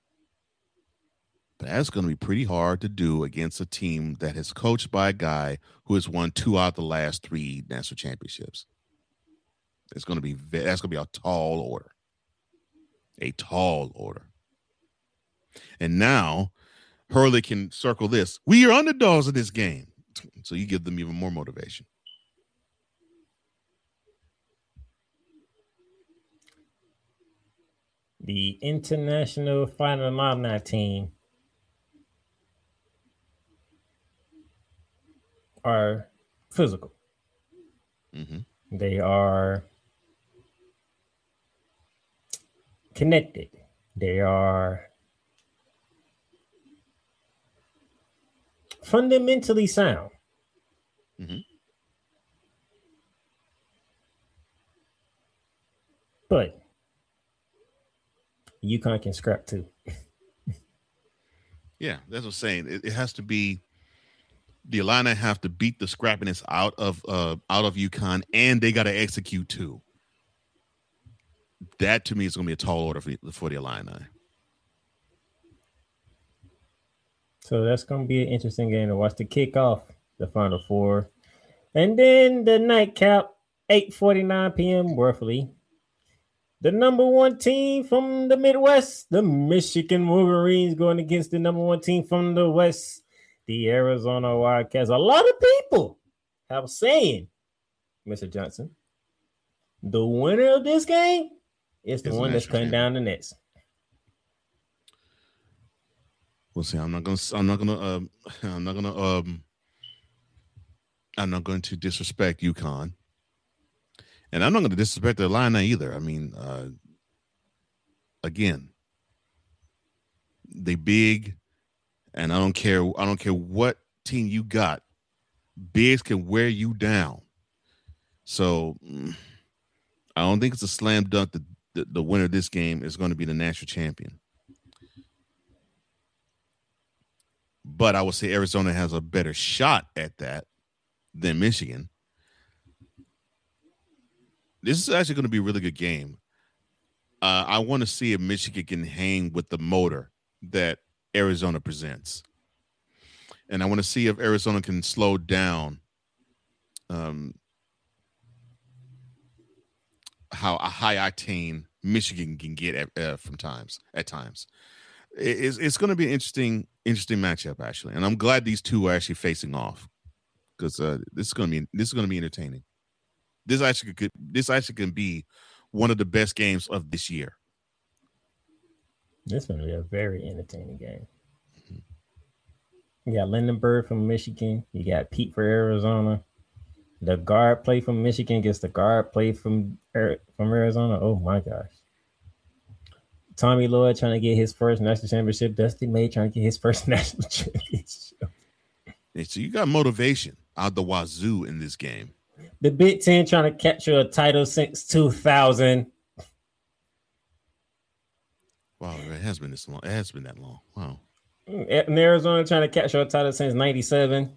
But that's going to be pretty hard to do against a team that is coached by a guy who has won two out of the last three national championships. It's going to be that's going to be a tall order, a tall order. And now Hurley can circle this. We are underdogs in this game, so you give them even more motivation. The International Final Alumni team are physical. Mm-hmm. They are connected. They are fundamentally sound. Mm-hmm. But UConn can scrap too. Yeah, that's what I'm saying. It, it has to be the Illini have to beat the scrappiness out of uh, out of UConn, and they got to execute too. That to me is going to be a tall order for the, for the Illini. So that's going to be an interesting game to watch. The kickoff, the Final Four, and then the nightcap, eight forty-nine p.m. roughly. The number one team from the Midwest, the Michigan Wolverines, going against the number one team from the West, the Arizona Wildcats. A lot of people have saying, Mister Johnson, the winner of this game is the It's one that's cutting down the nets. We'll see. I'm not gonna. I'm not gonna. Um, I'm not gonna. Um, I'm not going to disrespect UConn, and I'm not going to disrespect the Illini either. I mean, uh, again, they big, and I don't care. I don't care what team you got. Bigs can wear you down. So I don't think it's a slam dunk that the, the winner of this game is going to be the national champion. But I would say Arizona has a better shot at that than Michigan. This is actually going to be a really good game. Uh, I want to see if Michigan can hang with the motor that Arizona presents. And I want to see if Arizona can slow down um, how a high octane Michigan can get at, uh, from times at times. It's, it's going to be an interesting, interesting matchup actually, and I'm glad these two are actually facing off because uh, this is going to be this is going to be entertaining. This actually could this actually can be one of the best games of this year. This is going to be a very entertaining game. You got Lindenberg from Michigan. You got Pete for Arizona. The guard play from Michigan gets the guard play from from Arizona. Oh my gosh. Tommy Lloyd trying to get his first national championship. Dusty May trying to get his first national championship. So you got motivation out the wazoo in this game. The Big Ten trying to capture a title since two thousand. Wow, it has been this long. It has been that long. Wow. And Arizona trying to capture a title since ninety-seven.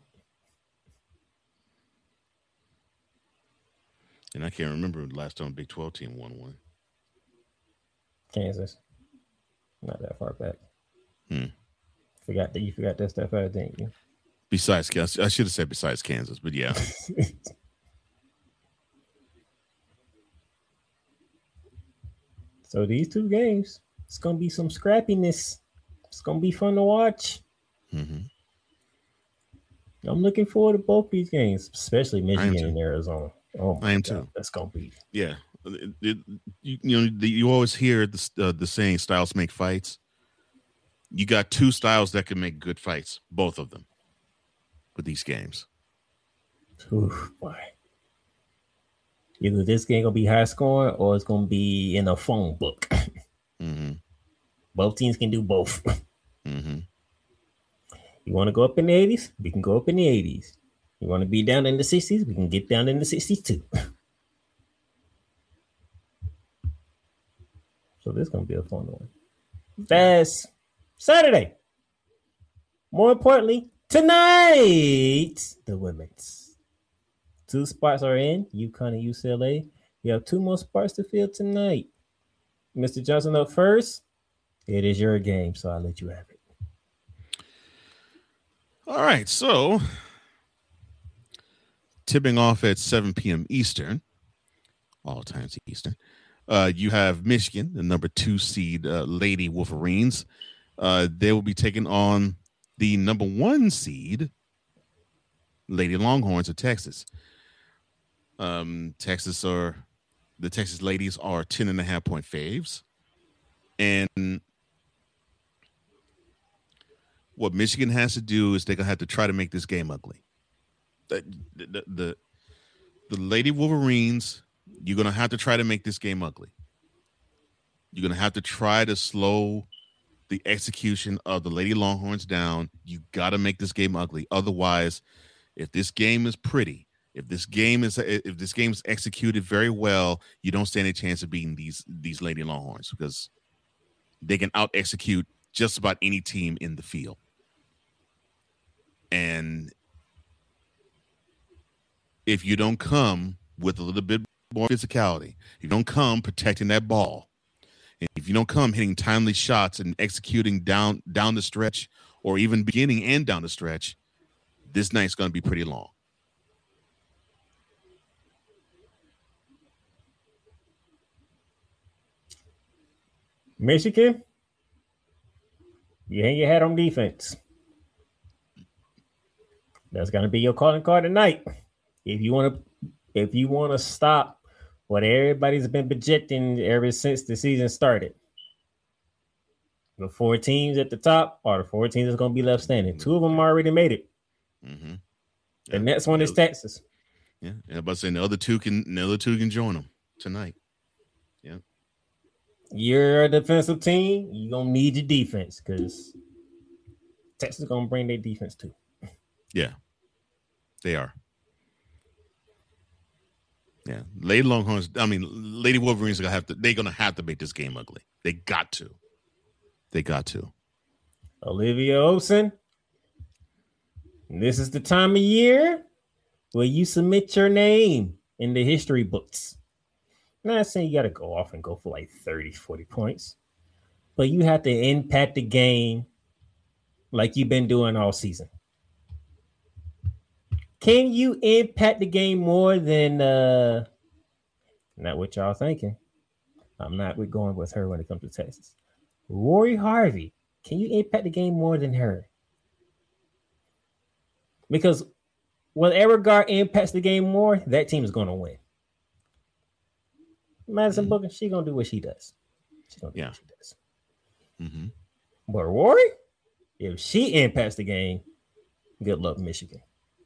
And I can't remember the last time a Big twelve team won one. Kansas. Not that far back. Hmm. Forgot that you forgot that stuff out, didn't you? Besides, I should have said besides Kansas, but yeah. So these two games, It's gonna be some scrappiness. It's gonna be fun to watch. Mm-hmm. I'm looking forward to both these games, especially Michigan and Arizona. Oh, my I am God, too. That's gonna be Yeah, it, it, you, you know, the, you always hear the uh, the saying "styles make fights." You got two styles that can make good fights, both of them, with these games. Oof, boy. Either this game gonna be high scoring or it's gonna be in a phone book. Mm-hmm. Both teams can do both. Mm-hmm. You want to go up in the eighties? We can go up in the eighties. You want to be down in the sixties? We can get down in the sixties too. So this is gonna be a fun one. That's Saturday. More importantly, tonight, the women's. Two spots are in, UConn and U C L A. You have two more spots to fill tonight. Mister Johnson up first. It is your game, so I'll let you have it. All right, so tipping off at seven p.m. Eastern, all times Eastern, uh, you have Michigan, the number two seed uh, Lady Wolverines. Uh, they will be taking on the number one seed Lady Longhorns of Texas. Um, Texas are the Texas ladies are ten and a half point faves. And what Michigan has to do is they're gonna have to try to make this game ugly. The the the, the Lady Wolverines, you're gonna have to try to make this game ugly. You're gonna have to try to slow the execution of the Lady Longhorns down. You got to make this game ugly. Otherwise, if this game is pretty, if this game is if this game is executed very well, you don't stand a chance of beating these these Lady Longhorns because they can out execute just about any team in the field. And if you don't come with a little bit more physicality, you don't come protecting that ball, and if you don't come hitting timely shots and executing down down the stretch or even beginning and down the stretch, this night's going to be pretty long. Michigan, you hang your hat on defense. That's going to be your calling card tonight. If you want to, if you want to stop what everybody's been projecting ever since the season started, the four teams at the top are the four teams that's going to be left standing. Two of them already made it. Mm-hmm. The yeah, next one is Texas. Yeah, yeah. But saying the other two can, the other two can join them tonight. Yeah. You're a defensive team. You're going to need your defense because Texas is going to bring their defense too. Yeah, they are. Yeah, Lady Longhorns. I mean, Lady Wolverines are gonna have to. They're gonna have to make this game ugly. They got to. They got to. Olivia Olsen. This is the time of year where you submit your name in the history books. I'm not saying you got to go off and go for like thirty, forty points, but you have to impact the game like you've been doing all season. Can you impact the game more than uh not what y'all thinking? I'm not with going with her when it comes to Texas. Rory Harvey, can you impact the game more than her? Because whatever guard impacts the game more, that team is going to win. Madison mm-hmm. Booker, she's going to do what she does. She's going to do yeah. what she does. Mm-hmm. But Rory, if she impacts the game, good luck, Michigan.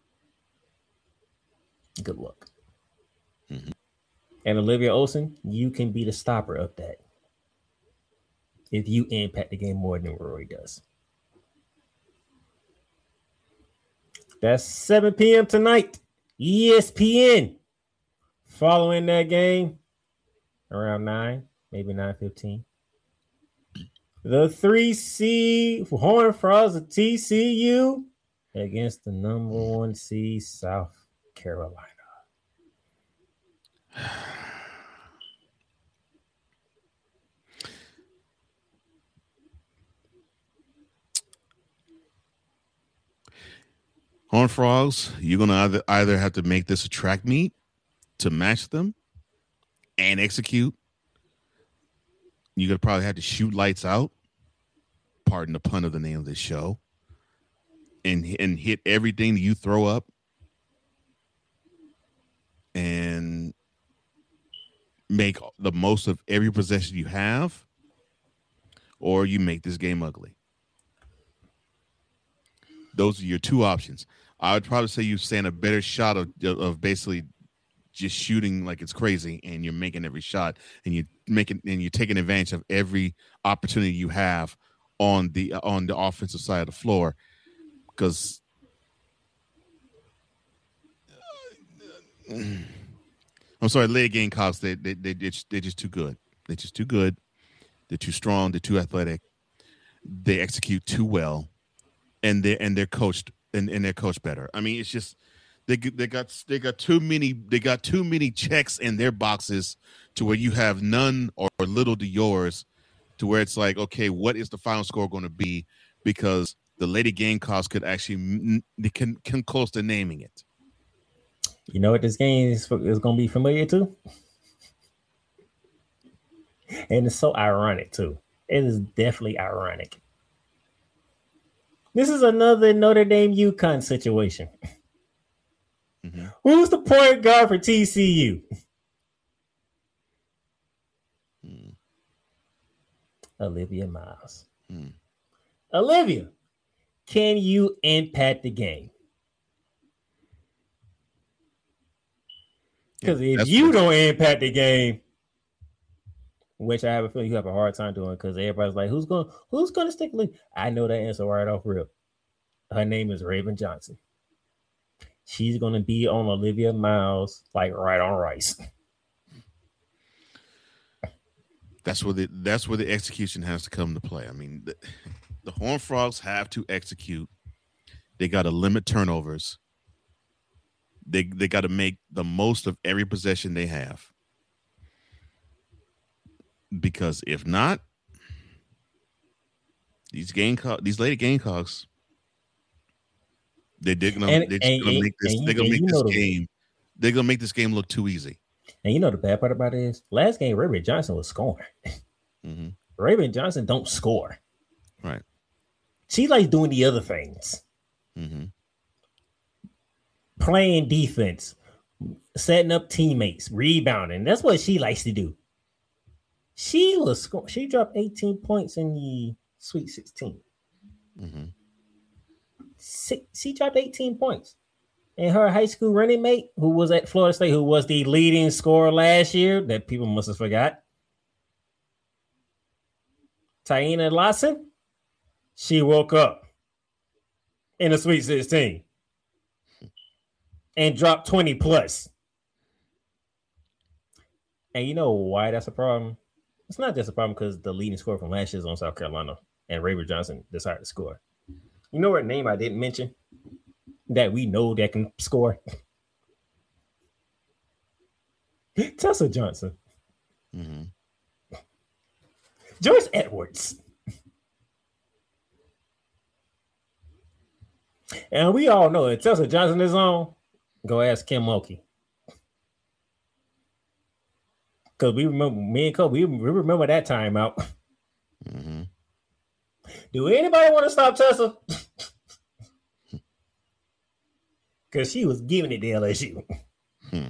Good luck. Mm-hmm. And Olivia Olsen, you can be the stopper of that if you impact the game more than Rory does. That's seven p.m. tonight. E S P N. Following that game, around nine, maybe nine fifteen. The three seed Horned Frogs of T C U against the number one seed South Carolina. Horned Frogs, you're gonna either either have to make this a track meet to match them and execute, You're gonna probably have to shoot lights out. Pardon the pun of the name of this show. And and hit everything that you throw up. And make the most of every possession you have, or you make this game ugly. Those are your two options. I would probably say you stand a better shot of of basically just shooting like it's crazy, and you're making every shot, and you making and you're taking advantage of every opportunity you have on the on the offensive side of the floor, because I'm sorry, Lead Gamecocks, they they they they're just, they're just too good. They're just too good. They're too strong. They're too athletic. They execute too well, and they and they're coached and, and they're coached better. I mean, it's just they they got they got too many they got too many checks in their boxes to where you have none or little to yours, to where it's like, okay, what is the final score going to be? Because the Lady Gamecocks could actually they can come close to naming it. You know what this game is, is going to be familiar to? And it's so ironic, too. It is definitely ironic. This is another Notre Dame UConn situation. Mm-hmm. Who's the point guard for T C U? Mm. Olivia Miles. Mm. Olivia, can you impact the game? Because yeah, if you don't impact the game, which I have a feeling you have a hard time doing, because everybody's like, "Who's going? Who's going to stick with?" I know that answer right off rip. Her name is Raven Johnson. She's going to be on Olivia Miles like right on rice. That's where the that's where the execution has to come to play. I mean, the, the Horned Frogs have to execute. They got to limit turnovers. They they got to make the most of every possession they have. Because if not, these Gamecock, these Lady Gamecocks, they, they're gonna and, they're and, gonna and, make this and, they're gonna make this the, game they're gonna make this game look too easy. And you know the bad part about it is last game Raven Johnson was scoring. Mm-hmm. Raven Johnson don't score. Right. She likes doing the other things. Mm-hmm. Playing defense, setting up teammates, rebounding. That's what she likes to do. She was scoring. She dropped eighteen points in the Sweet sixteen. Mm-hmm. She, she dropped eighteen points. And her high school running mate, who was at Florida State, who was the leading scorer last year, that people must have forgot, Taina Lawson, she woke up in the Sweet sixteen and dropped twenty plus. And you know why that's a problem? It's not just a problem because the leading scorer from last year is on South Carolina, and Raven Johnson decided to score. You know what name I didn't mention that we know that can score? Tessa Johnson. Mm-hmm. Joyce Edwards. And we all know if Tessa Johnson is on, go ask Kim Mulkey. Because we remember, me and Kobe, we, we remember that time out. Mm-hmm. Do anybody want to stop Tessa? Because she was giving it to L S U. Hmm.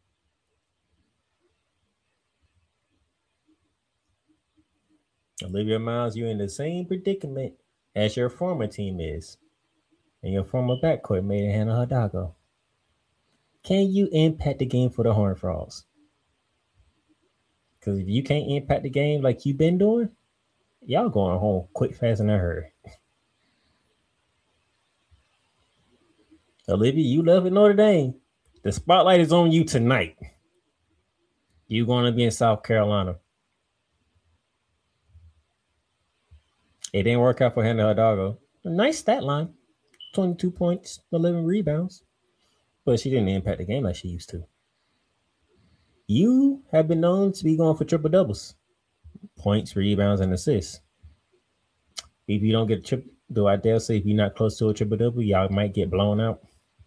Olivia Miles, you're in the same predicament as your former team is. And your former backcourt made it Hannah Hidalgo. Can you impact the game for the Horned Frogs? Because if you can't impact the game like you've been doing, y'all going home quick, fast, and in a hurry. Olivia, you love it, Notre Dame. The spotlight is on you tonight. You're going to be in South Carolina. It didn't work out for Hannah Hidalgo. A nice stat line. twenty-two points, eleven rebounds. But she didn't impact the game like she used to. You have been known to be going for triple doubles. Points, rebounds, and assists. If you don't get a triple, do I dare say if you're not close to a triple double, y'all might get blown out.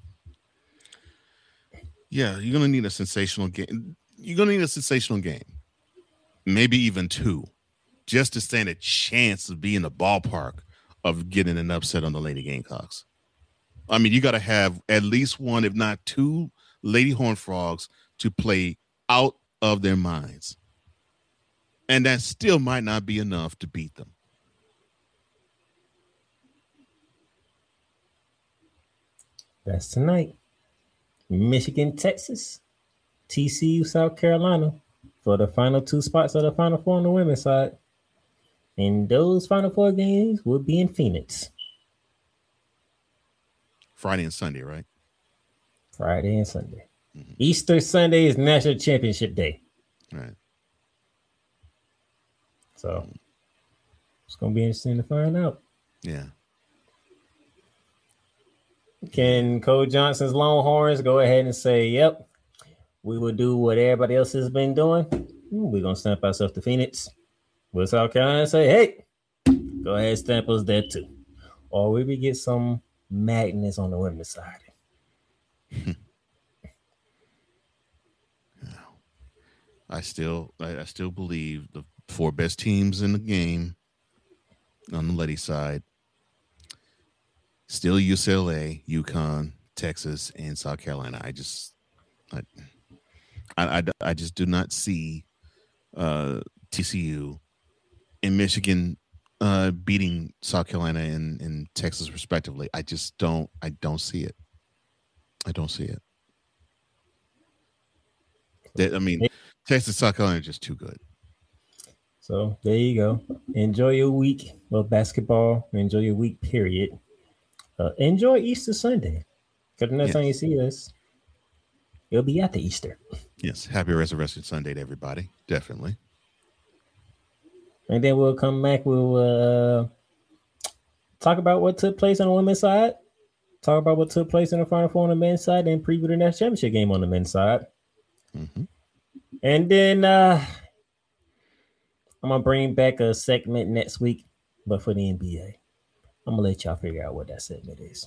Yeah, you're gonna need a sensational game. You're gonna need a sensational game. Maybe even two. just to stand a chance of being in the ballpark of getting an upset on the Lady Gamecocks. I mean, you got to have at least one, if not two, Lady Horned Frogs to play out of their minds. And that still might not be enough to beat them. That's tonight. Michigan, Texas, T C U, South Carolina for the final two spots of the Final Four on the women's side. And those Final Four games will be in Phoenix. Friday and Sunday, right? Friday and Sunday. Mm-hmm. Easter Sunday is National Championship Day. Right. So it's going to be interesting to find out. Yeah. Can Cole Johnson's Longhorns go ahead and say, yep, we will do what everybody else has been doing? We're going to stamp ourselves to Phoenix. Will South Carolina say, hey, go ahead and stamp us there too? Or will we get some madness on the women's side? I still I, I still believe the four best teams in the game on the lady side, still U C L A, UConn, Texas, and South Carolina. I just I I, I, I just do not see uh, T C U and Michigan uh, beating South Carolina and, and Texas respectively. I just don't I don't see it. I don't see it. That, I mean, Texas, South Carolina are just too good. So there you go. Enjoy your week of basketball. Enjoy your week, period. Uh, enjoy Easter Sunday. Because the next Yes. time you see us, it'll be after Easter. Yes, happy Resurrection Sunday to everybody. Definitely. And then we'll come back. We'll uh, talk about what took place on the women's side. Talk about what took place in the Final Four on the men's side. And preview the national championship game on the men's side. Mm-hmm. And then uh, I'm going to bring back a segment next week, but for the N B A. I'm going to let y'all figure out what that segment is.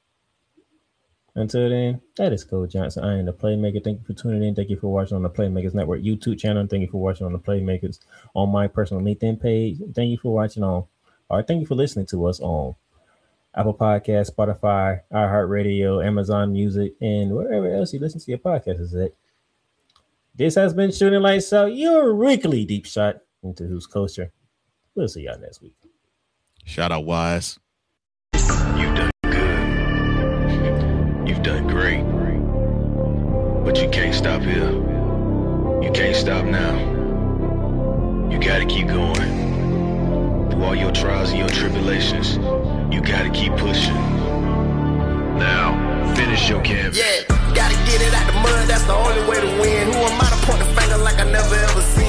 Until then, that is Cole Johnson. I am the Playmaker. Thank you for tuning in. Thank you for watching on the Playmakers Network YouTube channel. Thank you for watching on the Playmakers on my personal LinkedIn page. Thank you for watching on, or thank you for listening to us on Apple Podcasts, Spotify, iHeartRadio, Amazon Music, and wherever else you listen to your podcast is at. This has been Shooting Lights Out, your weekly deep shot into Who's Culture. We'll see y'all next week. Shout out Wise. You've done good. You've done great. But you can't stop here. You can't stop now. You gotta keep going. Through all your trials and your tribulations, you gotta keep pushing. Now, finish your canvas. Yeah, gotta get it out the mud, that's the only way to win. Who am I to point the finger like I never ever seen?